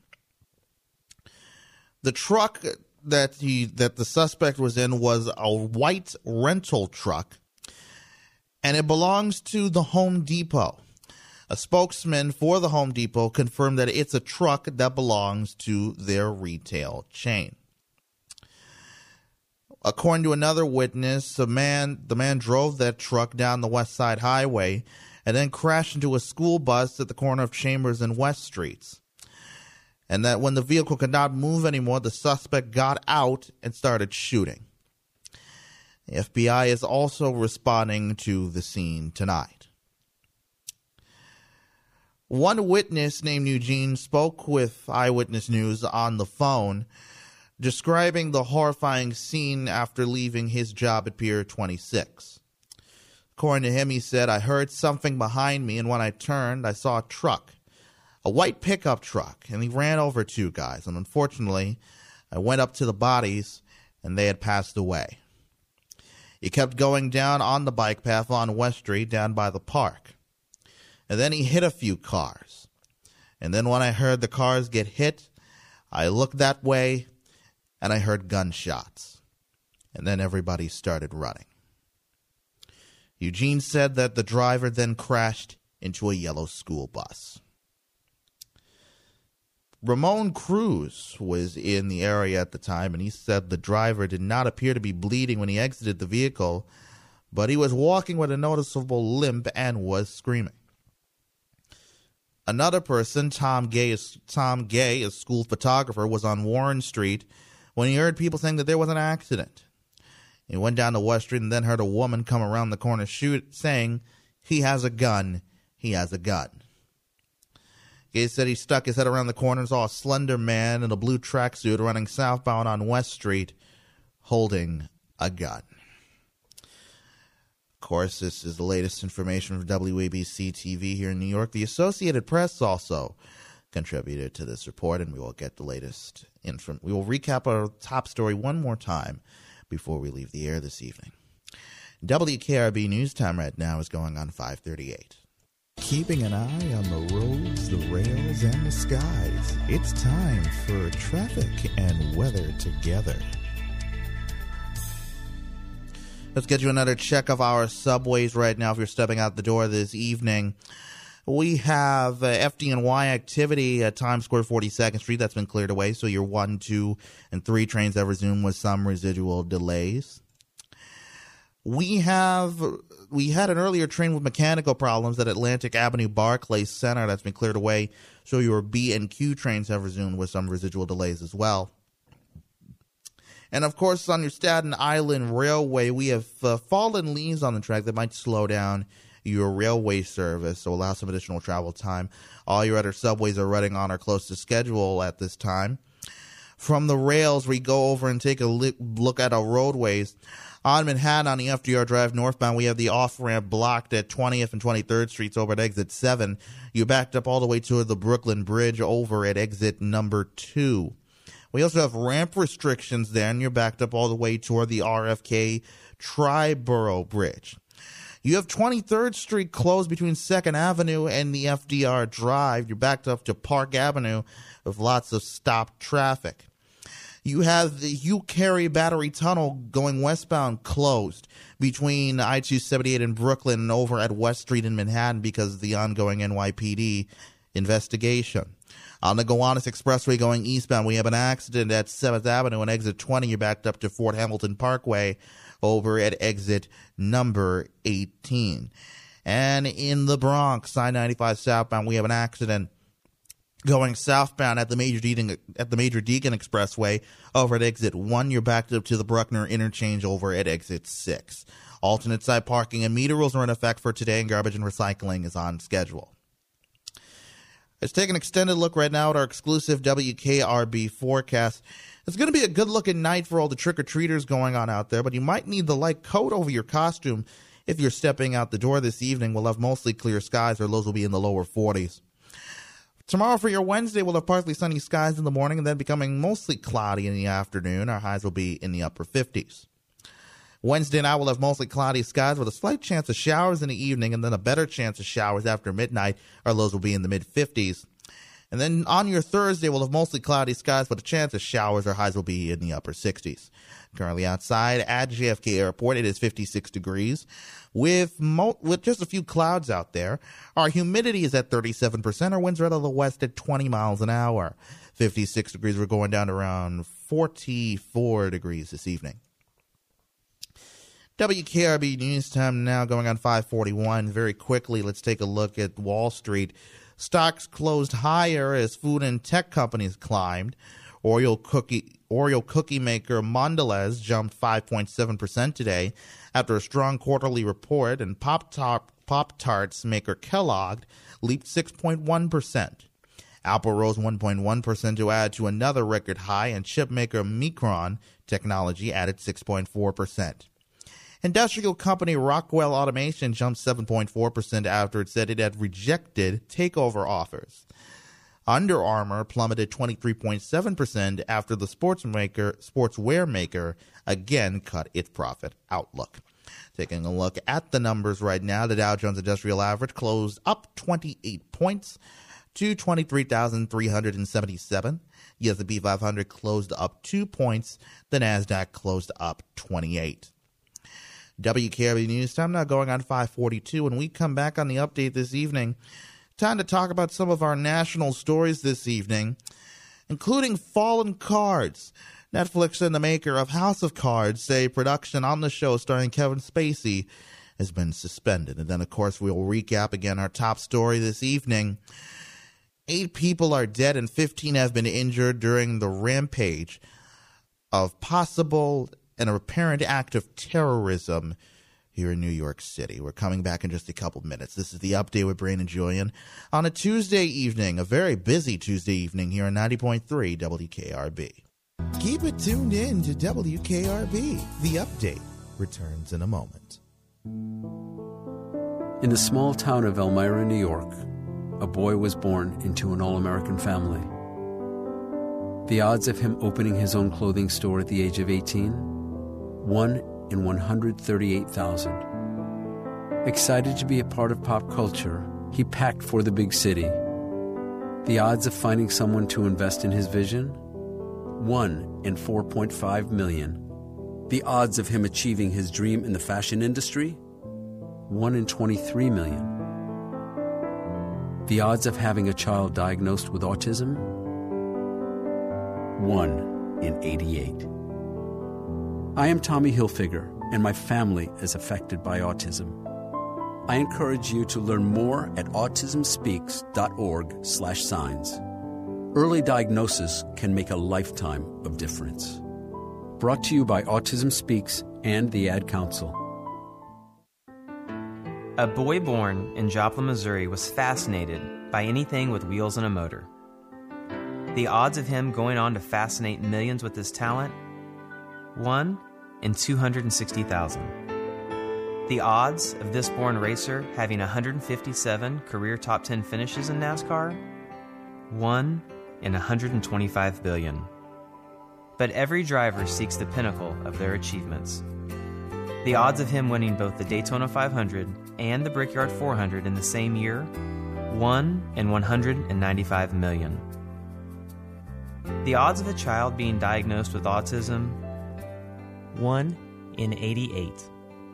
The truck that he that the suspect was in was a white rental truck, and it belongs to the Home Depot. A spokesman for the Home Depot confirmed that it's a truck that belongs to their retail chain. According to another witness, the man the man drove that truck down the West Side Highway and then crashed into a school bus at the corner of Chambers and West Streets. And that when the vehicle could not move anymore, the suspect got out and started shooting. The F B I is also responding to the scene tonight. One witness named Eugene spoke with Eyewitness News on the phone, describing the horrifying scene after leaving his job at Pier twenty-six. According to him, he said, "I heard something behind me, and when I turned, I saw a truck, a white pickup truck, and he ran over two guys, and unfortunately, I went up to the bodies, and they had passed away." He kept going down on the bike path on West Street down by the park. And then he hit a few cars. And then when I heard the cars get hit, I looked that way and I heard gunshots. And then everybody started running. Eugene said that the driver then crashed into a yellow school bus. Ramon Cruz was in the area at the time, and he said the driver did not appear to be bleeding when he exited the vehicle, but he was walking with a noticeable limp and was screaming. Another person, Tom Gay, Tom Gay, a school photographer, was on Warren Street when he heard people saying that there was an accident. He went down to West Street and then heard a woman come around the corner shoot, saying, "He has a gun. He has a gun." Gay said he stuck his head around the corner and saw a slender man in a blue tracksuit running southbound on West Street holding a gun. Of course, this is the latest information from W A B C T V here in New York. The Associated Press also contributed to this report, and we will get the latest info. We will recap our top story one more time before we leave the air this evening. W K R B News Time right now is going on five thirty-eight. Keeping an eye on the roads, the rails, and the skies. It's time for traffic and weather together. Let's get you another check of our subways right now if you're stepping out the door this evening. We have uh, F D N Y activity at Times Square, forty-second Street. That's been cleared away, so your one, two, and three trains have resumed with some residual delays. We have we had an earlier train with mechanical problems at Atlantic Avenue Barclays Center that's been cleared away, so your B and Q trains have resumed with some residual delays as well. And of course, on your Staten Island Railway, we have uh, fallen leaves on the track that might slow down your railway service, so allow some additional travel time. All your other subways are running on or close to schedule at this time. From the rails, we go over and take a look at our roadways. On Manhattan, on the F D R Drive northbound, we have the off-ramp blocked at twentieth and twenty-third Streets over at exit seven. You backed up all the way to the Brooklyn Bridge over at exit number two. We also have ramp restrictions there, and you're backed up all the way toward the R F K Triborough Bridge. You have twenty-third Street closed between second Avenue and the F D R Drive. You're backed up to Park Avenue with lots of stopped traffic. You have the Hugh Carey Battery Tunnel going westbound closed between I two seventy-eight in Brooklyn and over at West Street in Manhattan because of the ongoing N Y P D investigation. On the Gowanus Expressway going eastbound, we have an accident at seventh Avenue and exit twenty. You're backed up to Fort Hamilton Parkway over at exit number eighteen. And in the Bronx, I ninety-five southbound, we have an accident going southbound at the Major Deacon, at the Major Deacon Expressway over at exit one. You're backed up to the Bruckner interchange over at exit six. Alternate side parking and meter rules are in effect for today, and garbage and recycling is on schedule. Let's take an extended look right now at our exclusive W K R B forecast. It's going to be a good-looking night for all the trick-or-treaters going on out there, but you might need the light coat over your costume if you're stepping out the door this evening. We'll have mostly clear skies. Our lows will be in the lower forties. Tomorrow for your Wednesday, we'll have partly sunny skies in the morning and then becoming mostly cloudy in the afternoon. Our highs will be in the upper fifties. Wednesday night, we'll have mostly cloudy skies with a slight chance of showers in the evening and then a better chance of showers after midnight. Our lows will be in the mid-fifties. And then on your Thursday, we'll have mostly cloudy skies with a chance of showers. Our highs will be in the upper sixties. Currently outside at J F K Airport, it is fifty-six degrees with mo- with just a few clouds out there. Our humidity is at thirty-seven percent. Our winds are out of the west at twenty miles an hour. fifty-six degrees. We're going down to around forty-four degrees this evening. W K R B News Time now going on five forty-one. Very quickly, let's take a look at Wall Street. Stocks closed higher as food and tech companies climbed. Oreo cookie Oreo cookie maker Mondelez jumped five point seven percent today after a strong quarterly report, and Pop-Tart, Pop-Tarts maker Kellogg leaped six point one percent. Apple rose one point one percent to add to another record high, and chip maker Micron Technology added six point four percent. Industrial company Rockwell Automation jumped seven point four percent after it said it had rejected takeover offers. Under Armour plummeted twenty-three point seven percent after the sports maker, sportswear maker again cut its profit outlook. Taking a look at the numbers right now, the Dow Jones Industrial Average closed up twenty-eight points to twenty-three thousand three hundred seventy-seven. The S and P five hundred closed up two points. The NASDAQ closed up twenty-eight. W K R B News time now going on five forty-two. When we come back on the update this evening, time to talk about some of our national stories this evening, including Fallen Cards. Netflix and the maker of House of Cards say production on the show starring Kevin Spacey has been suspended. And then, of course, we'll recap again our top story this evening. Eight people are dead and fifteen have been injured during the rampage of possible and apparent act of terrorism here in New York City. We're coming back in just a couple minutes. This is the Update with Brandon Julian on a Tuesday evening, a very busy Tuesday evening here on ninety point three W K R B. Keep it tuned in to W K R B. The Update returns in a moment. In the small town of Elmira, New York, a boy was born into an all-American family. The odds of him opening his own clothing store at the age of eighteen? One in one hundred thirty-eight thousand. Excited to be a part of pop culture, he packed for the big city. The odds of finding someone to invest in his vision? One in four point five million. The odds of him achieving his dream in the fashion industry? One in twenty-three million. The odds of having a child diagnosed with autism? One in eighty-eight. I am Tommy Hilfiger, and my family is affected by autism. I encourage you to learn more at autism speaks dot org slash signs. Early diagnosis can make a lifetime of difference. Brought to you by Autism Speaks and the Ad Council. A boy born in Joplin, Missouri was fascinated by anything with wheels and a motor. The odds of him going on to fascinate millions with his talent? One in two hundred sixty thousand. The odds of this born racer having one hundred fifty-seven career top ten finishes in NASCAR? One in one hundred twenty-five billion. But every driver seeks the pinnacle of their achievements. The odds of him winning both the Daytona five hundred and the Brickyard four hundred in the same year? One in one hundred ninety-five million. The odds of a child being diagnosed with autism? One in eighty-eight.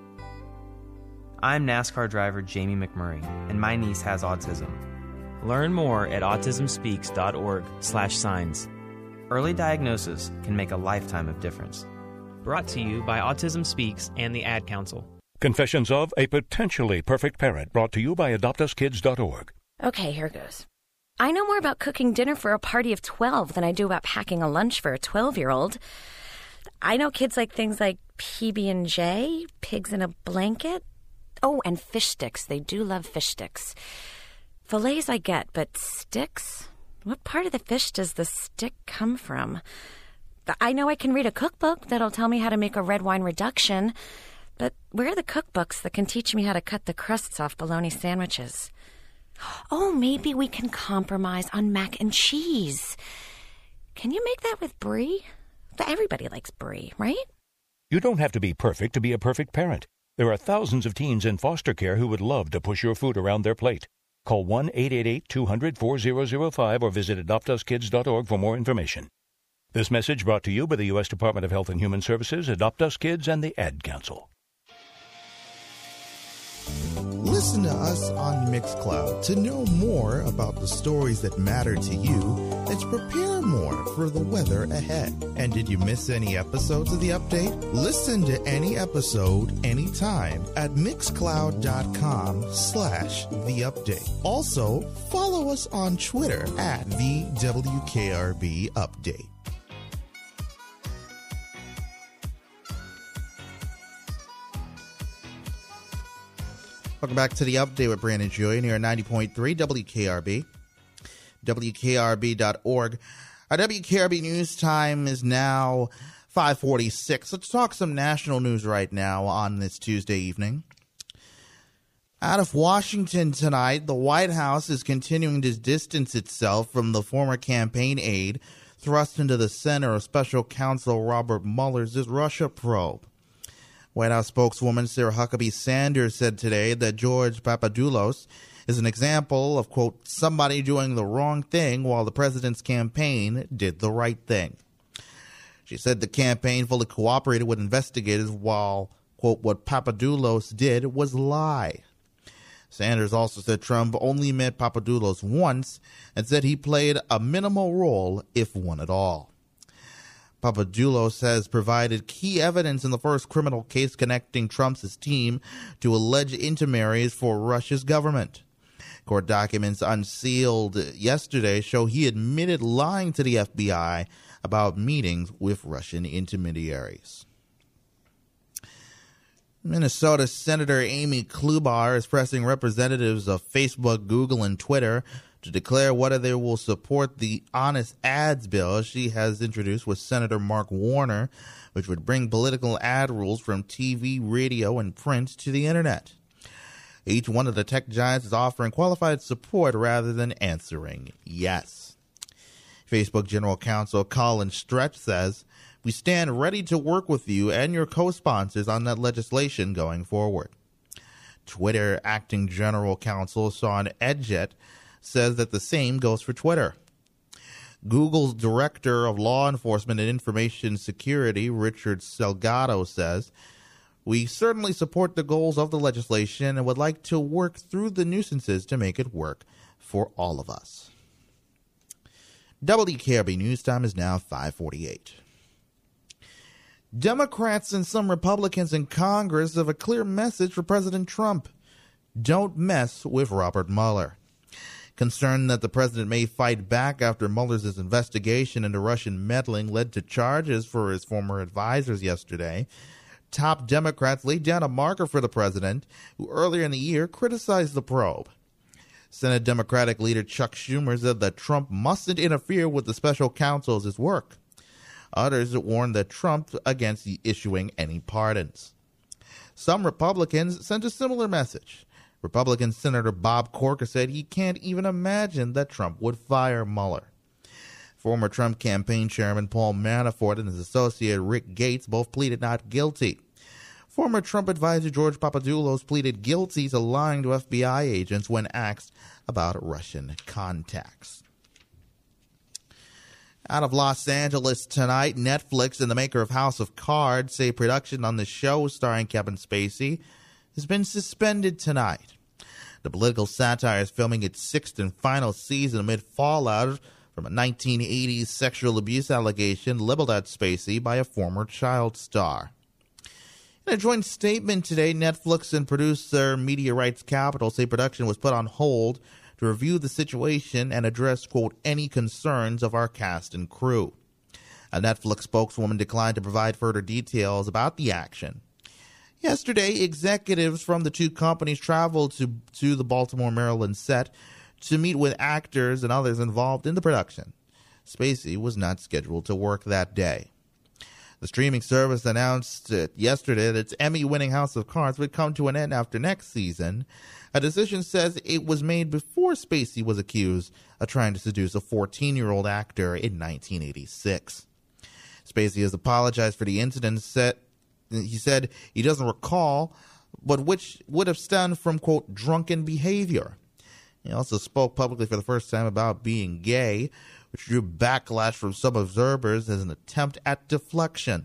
I'm NASCAR driver Jamie McMurray, and my niece has autism. Learn more at autism speaks dot org slash signs. Early diagnosis can make a lifetime of difference. Brought to you by Autism Speaks and the Ad Council. Confessions of a Potentially Perfect Parent, brought to you by adopt us kids dot org. Okay, here goes. I know more about cooking dinner for a party of twelve than I do about packing a lunch for a twelve-year-old. I know kids like things like P B and J, pigs in a blanket. Oh, and fish sticks. They do love fish sticks. Fillets I get, but sticks? What part of the fish does the stick come from? I know I can read a cookbook that'll tell me how to make a red wine reduction, but where are the cookbooks that can teach me how to cut the crusts off bologna sandwiches? Oh, maybe we can compromise on mac and cheese. Can you make that with brie? Everybody likes brie, right? You don't have to be perfect to be a perfect parent. There are thousands of teens in foster care who would love to push your food around their plate. Call one eight eight eight, two hundred, four thousand five or visit adopt us kids dot org for more information. This message brought to you by the U S Department of Health and Human Services, Adopt Us Kids, and the Ad Council. Listen to us on Mixcloud to know more about the stories that matter to you and to prepare more for the weather ahead. And did you miss any episodes of The Update? Listen to any episode anytime at mixcloud.com slash The Update. Also, follow us on Twitter at the W K R B Update. Welcome back to the Update with Brandon Julian here at ninety point three W K R B, W K R B dot org. Our W K R B news time is now five forty-six. Let's talk some national news right now on this Tuesday evening. Out of Washington tonight, the White House is continuing to distance itself from the former campaign aide thrust into the center of Special Counsel Robert Mueller's Russia probe. White House spokeswoman Sarah Huckabee Sanders said today that George Papadopoulos is an example of, quote, somebody doing the wrong thing while the president's campaign did the right thing. She said the campaign fully cooperated with investigators while, quote, what Papadopoulos did was lie. Sanders also said Trump only met Papadopoulos once and said he played a minimal role, if one at all. Papadopoulos has provided key evidence in the first criminal case connecting Trump's team to alleged intermediaries for Russia's government. Court documents unsealed yesterday show he admitted lying to the F B I about meetings with Russian intermediaries. Minnesota Senator Amy Klobuchar is pressing representatives of Facebook, Google, and Twitter to declare whether they will support the Honest Ads bill she has introduced with Senator Mark Warner, which would bring political ad rules from T V, radio, and print to the internet. Each one of the tech giants is offering qualified support rather than answering yes. Facebook General Counsel Colin Stretch says, "We stand ready to work with you and your co-sponsors on that legislation going forward." Twitter Acting General Counsel Sean Edgett says that the same goes for Twitter. Google's Director of Law Enforcement and Information Security, Richard Salgado, says, "We certainly support the goals of the legislation and would like to work through the nuisances to make it work for all of us." W K R B News Time is now five forty-eight. Democrats and some Republicans in Congress have a clear message for President Trump. Don't mess with Robert Mueller. Concerned that the president may fight back after Mueller's investigation into Russian meddling led to charges for his former advisors yesterday, top Democrats laid down a marker for the president, who earlier in the year criticized the probe. Senate Democratic leader Chuck Schumer said that Trump mustn't interfere with the special counsel's work. Others warned that Trump against issuing any pardons. Some Republicans sent a similar message. Republican Senator Bob Corker said he can't even imagine that Trump would fire Mueller. Former Trump campaign chairman Paul Manafort and his associate Rick Gates both pleaded not guilty. Former Trump advisor George Papadopoulos pleaded guilty to lying to F B I agents when asked about Russian contacts. Out of Los Angeles tonight, Netflix and the maker of House of Cards say production on the show starring Kevin Spacey has been suspended tonight. The political satire is filming its sixth and final season amid fallout from a nineteen eighties sexual abuse allegation leveled at Spacey by a former child star. In a joint statement today, Netflix and producer Media Rights Capital say production was put on hold to review the situation and address, quote, any concerns of our cast and crew. A Netflix spokeswoman declined to provide further details about the action. Yesterday, executives from the two companies traveled to, to the Baltimore, Maryland set to meet with actors and others involved in the production. Spacey was not scheduled to work that day. The streaming service announced yesterday that its Emmy-winning House of Cards would come to an end after next season. A decision says it was made before Spacey was accused of trying to seduce a fourteen-year-old actor in nineteen eighty-six. Spacey has apologized for the incident. Set, he said he doesn't recall, but which would have stemmed from, quote, drunken behavior. He also spoke publicly for the first time about being gay, which drew backlash from some observers as an attempt at deflection.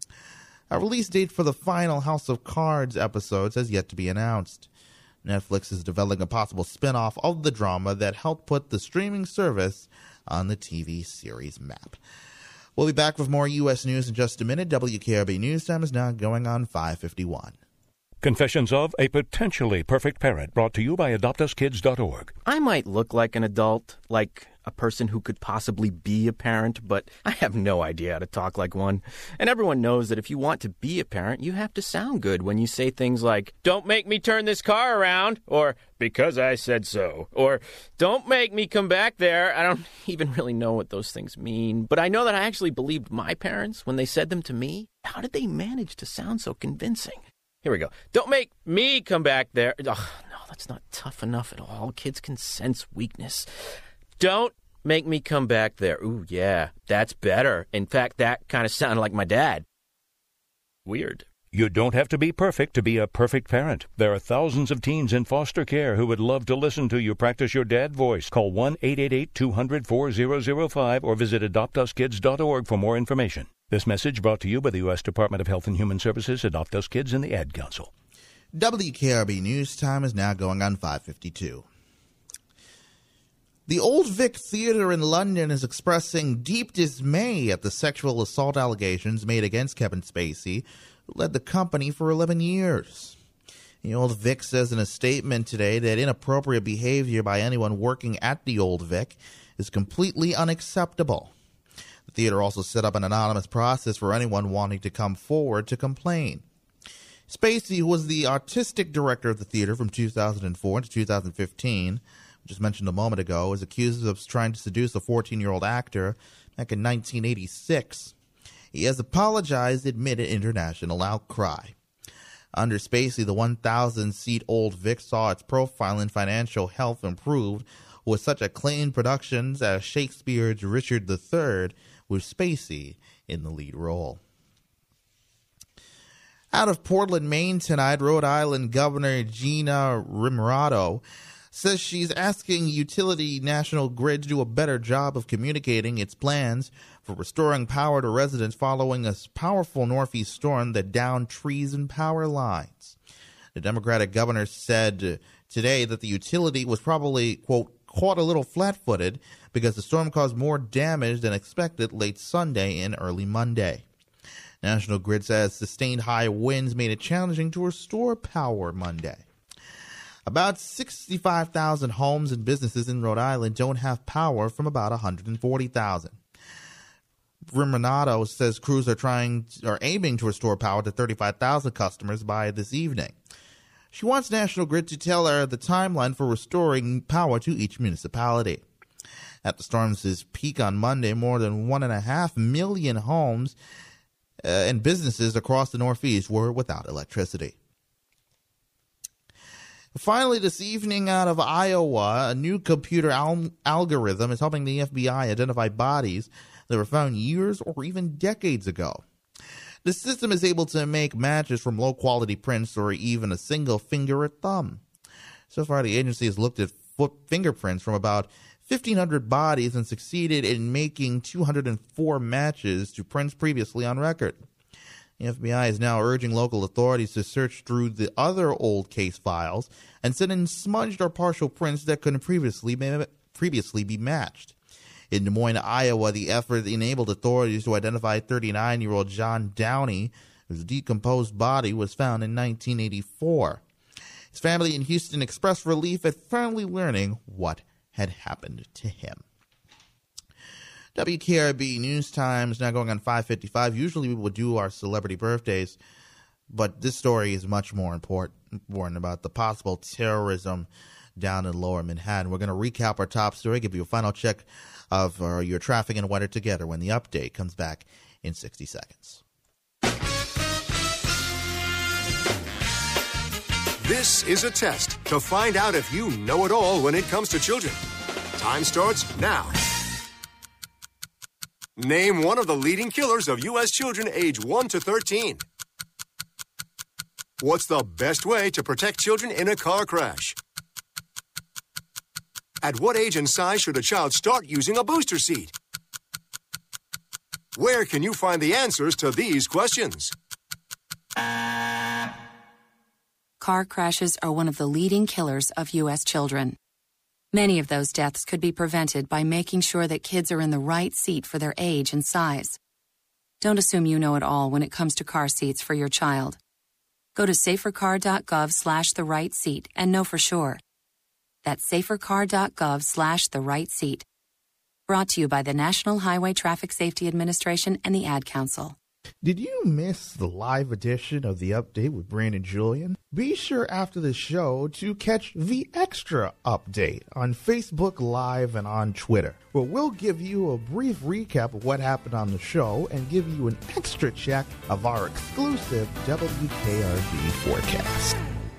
A release date for the final House of Cards episodes has yet to be announced. Netflix is developing a possible spin-off of the drama that helped put the streaming service on the T V series map. We'll be back with more U S news in just a minute. W K R B News Time is now going on five fifty-one. Confessions of a Potentially Perfect Parent, brought to you by adopt us kids dot org. I might look like an adult, like a person who could possibly be a parent, but I have no idea how to talk like one. And everyone knows that if you want to be a parent, you have to sound good when you say things like, don't make me turn this car around, or because I said so, or don't make me come back there. I don't even really know what those things mean, but I know that I actually believed my parents when they said them to me. How did they manage to sound so convincing? Here we go. Don't make me come back there. Ugh, no, that's not tough enough at all. Kids can sense weakness. Don't make me come back there. Ooh, yeah, that's better. In fact, that kind of sounded like my dad. Weird. You don't have to be perfect to be a perfect parent. There are thousands of teens in foster care who would love to listen to you practice your dad voice. Call one eight eight eight, two hundred, four thousand five or visit adopt us kids dot org for more information. This message brought to you by the U S Department of Health and Human Services, Adopt Us Kids, and the Ad Council. W K R B News Time is now going on five fifty-two. The Old Vic Theatre in London is expressing deep dismay at the sexual assault allegations made against Kevin Spacey, who led the company for eleven years. The Old Vic says in a statement today that inappropriate behavior by anyone working at the Old Vic is completely unacceptable. The theater also set up an anonymous process for anyone wanting to come forward to complain. Spacey, who was the artistic director of the theater from two thousand four to two thousand fifteen, just mentioned a moment ago, is accused of trying to seduce a fourteen-year-old actor back in nineteen eighty-six. He has apologized amid an international outcry. Under Spacey, the one thousand seat Old Vic saw its profile and financial health improved with such acclaimed productions as Shakespeare's Richard the Third, with Spacey in the lead role. Out of Portland, Maine tonight, Rhode Island Governor Gina Raimondo says she's asking utility National Grid to do a better job of communicating its plans for restoring power to residents following a powerful northeast storm that downed trees and power lines. The Democratic governor said today that the utility was probably, quote, caught a little flat-footed because the storm caused more damage than expected late Sunday and early Monday. National Grid says sustained high winds made it challenging to restore power Monday. About sixty-five thousand homes and businesses in Rhode Island don't have power from about one hundred forty thousand. Raimondo says crews are trying are aiming to restore power to thirty-five thousand customers by this evening. She wants National Grid to tell her the timeline for restoring power to each municipality. At the storm's peak on Monday, more than one and a half million homes uh, and businesses across the Northeast were without electricity. Finally, this evening out of Iowa, a new computer al- algorithm is helping the F B I identify bodies that were found years or even decades ago. The system is able to make matches from low-quality prints or even a single finger or thumb. So far, the agency has looked at foot fingerprints from about fifteen hundred bodies and succeeded in making two hundred four matches to prints previously on record. The F B I is now urging local authorities to search through the other old case files and send in smudged or partial prints that couldn't previously be, previously be matched. In Des Moines, Iowa, the effort enabled authorities to identify thirty-nine-year-old John Downey, whose decomposed body was found in nineteen eighty-four. His family in Houston expressed relief at finally learning what had happened to him. W K R B News Time is now going on five fifty-five. Usually we would do our celebrity birthdays, but this story is much more important, important about the possible terrorism down in Lower Manhattan. We're going to recap our top story, give you a final check of uh, your traffic and weather together when the update comes back in sixty seconds. This is a test to find out if you know it all when it comes to children. Time starts now. Name one of the leading killers of U S children age one to thirteen. What's the best way to protect children in a car crash? At what age and size should a child start using a booster seat? Where can you find the answers to these questions? Car crashes are one of the leading killers of U S children. Many of those deaths could be prevented by making sure that kids are in the right seat for their age and size. Don't assume you know it all when it comes to car seats for your child. Go to safercar.gov slash the right seat and know for sure. That's safercar.gov slash the right seat. Brought to you by the National Highway Traffic Safety Administration and the Ad Council. Did you miss the live edition of The Update with Brandon Julian? Be sure after the show to catch the extra update on Facebook Live and on Twitter, where we'll give you a brief recap of what happened on the show and give you an extra check of our exclusive W K R B forecast.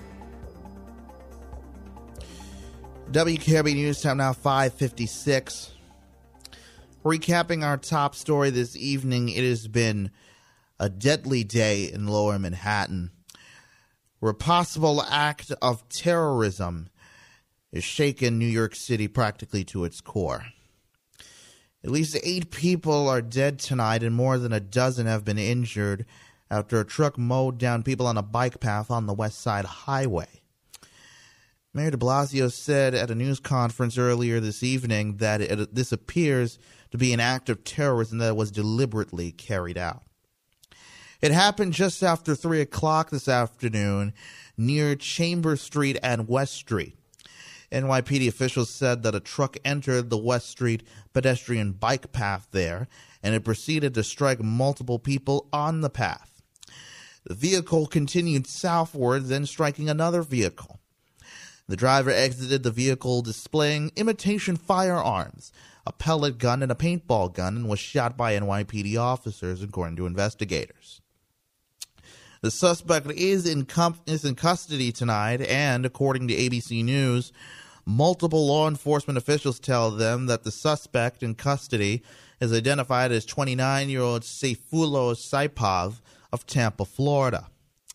W K R B News Time now five fifty-six. Recapping our top story this evening, it has been a deadly day in lower Manhattan, where a possible act of terrorism has shaken New York City practically to its core. At least eight people are dead tonight, and more than a dozen have been injured after a truck mowed down people on a bike path on the West Side Highway. Mayor de Blasio said at a news conference earlier this evening that it, this appears to be an act of terrorism that was deliberately carried out. It happened just after three o'clock this afternoon near Chambers Street and West Street. N Y P D officials said that a truck entered the West Street pedestrian bike path there, and it proceeded to strike multiple people on the path. The vehicle continued southward, then striking another vehicle. The driver exited the vehicle displaying imitation firearms, a pellet gun and a paintball gun, and was shot by N Y P D officers, according to investigators. The suspect is in, com- is in custody tonight, and according to A B C News, multiple law enforcement officials tell them that the suspect in custody is identified as twenty-nine-year-old Sayfulo Saipov of Tampa, Florida.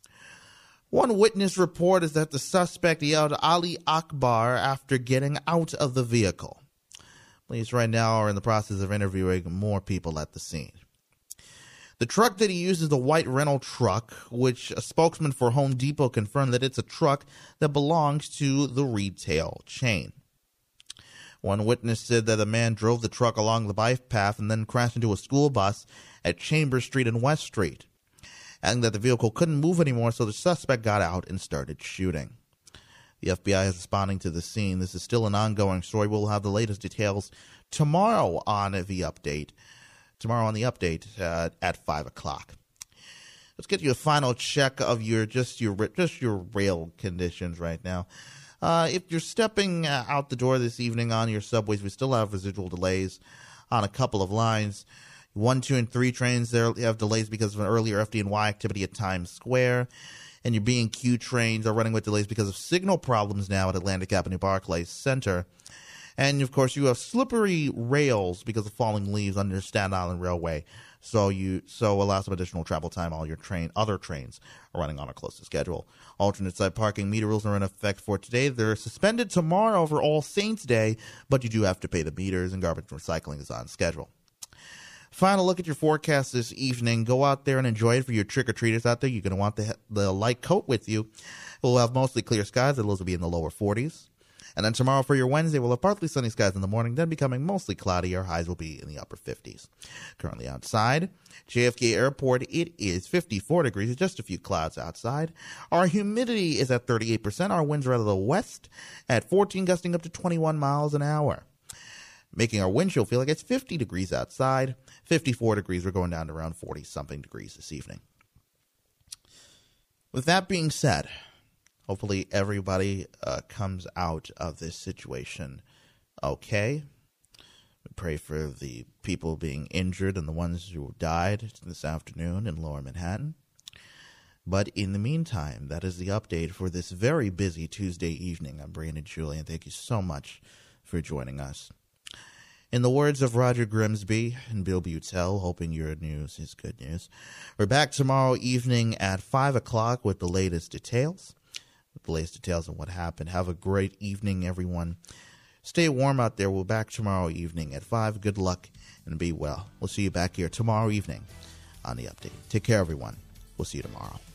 One witness report is that the suspect yelled Ali Akbar after getting out of the vehicle. Police right now are in the process of interviewing more people at the scene. The truck that he used is a white rental truck, which a spokesman for Home Depot confirmed that it's a truck that belongs to the retail chain. One witness said that a man drove the truck along the bike path and then crashed into a school bus at Chambers Street and West Street, and that the vehicle couldn't move anymore, so the suspect got out and started shooting. The F B I is responding to the scene. This is still an ongoing story. We'll have the latest details tomorrow on the update. Tomorrow on the update uh, at five o'clock. Let's get you a final check of your just your just your rail conditions right now. Uh, if you're stepping uh, out the door this evening on your subways, we still have residual delays on a couple of lines. One, two, and three trains there have delays because of an earlier F D N Y activity at Times Square. And your B and Q trains are running with delays because of signal problems now at Atlantic Avenue Barclays Center. And, of course, you have slippery rails because of falling leaves under Staten Island Railway. So you so allow some additional travel time. All your train, other trains are running on a close schedule. Alternate side parking meter rules are in effect for today. They're suspended tomorrow for All Saints Day, but you do have to pay the meters, and garbage recycling is on schedule. Final look at your forecast this evening. Go out there and enjoy it for your trick-or-treaters out there. You're going to want the, the light coat with you. We'll have mostly clear skies. The lows will be in the lower forties. And then tomorrow for your Wednesday, we'll have partly sunny skies in the morning, then becoming mostly cloudy. Our highs will be in the upper fifties. Currently outside, J F K Airport, it is fifty-four degrees, just a few clouds outside. Our humidity is at thirty-eight percent. Our winds are out of the west at fourteen, gusting up to twenty-one miles an hour. Making our wind chill feel like it's fifty degrees outside. fifty-four degrees, we're going down to around forty-something degrees this evening. With that being said, hopefully everybody uh, comes out of this situation okay. We pray for the people being injured and the ones who died this afternoon in Lower Manhattan. But in the meantime, that is the update for this very busy Tuesday evening. I'm Brandon Julian. Thank you so much for joining us. In the words of Roger Grimsby and Bill Butel, hoping your news is good news, we're back tomorrow evening at five o'clock with the latest details. With the latest details on what happened. Have a great evening, everyone. Stay warm out there. We'll be back tomorrow evening at five. Good luck and be well. We'll see you back here tomorrow evening on The Update. Take care, everyone. We'll see you tomorrow.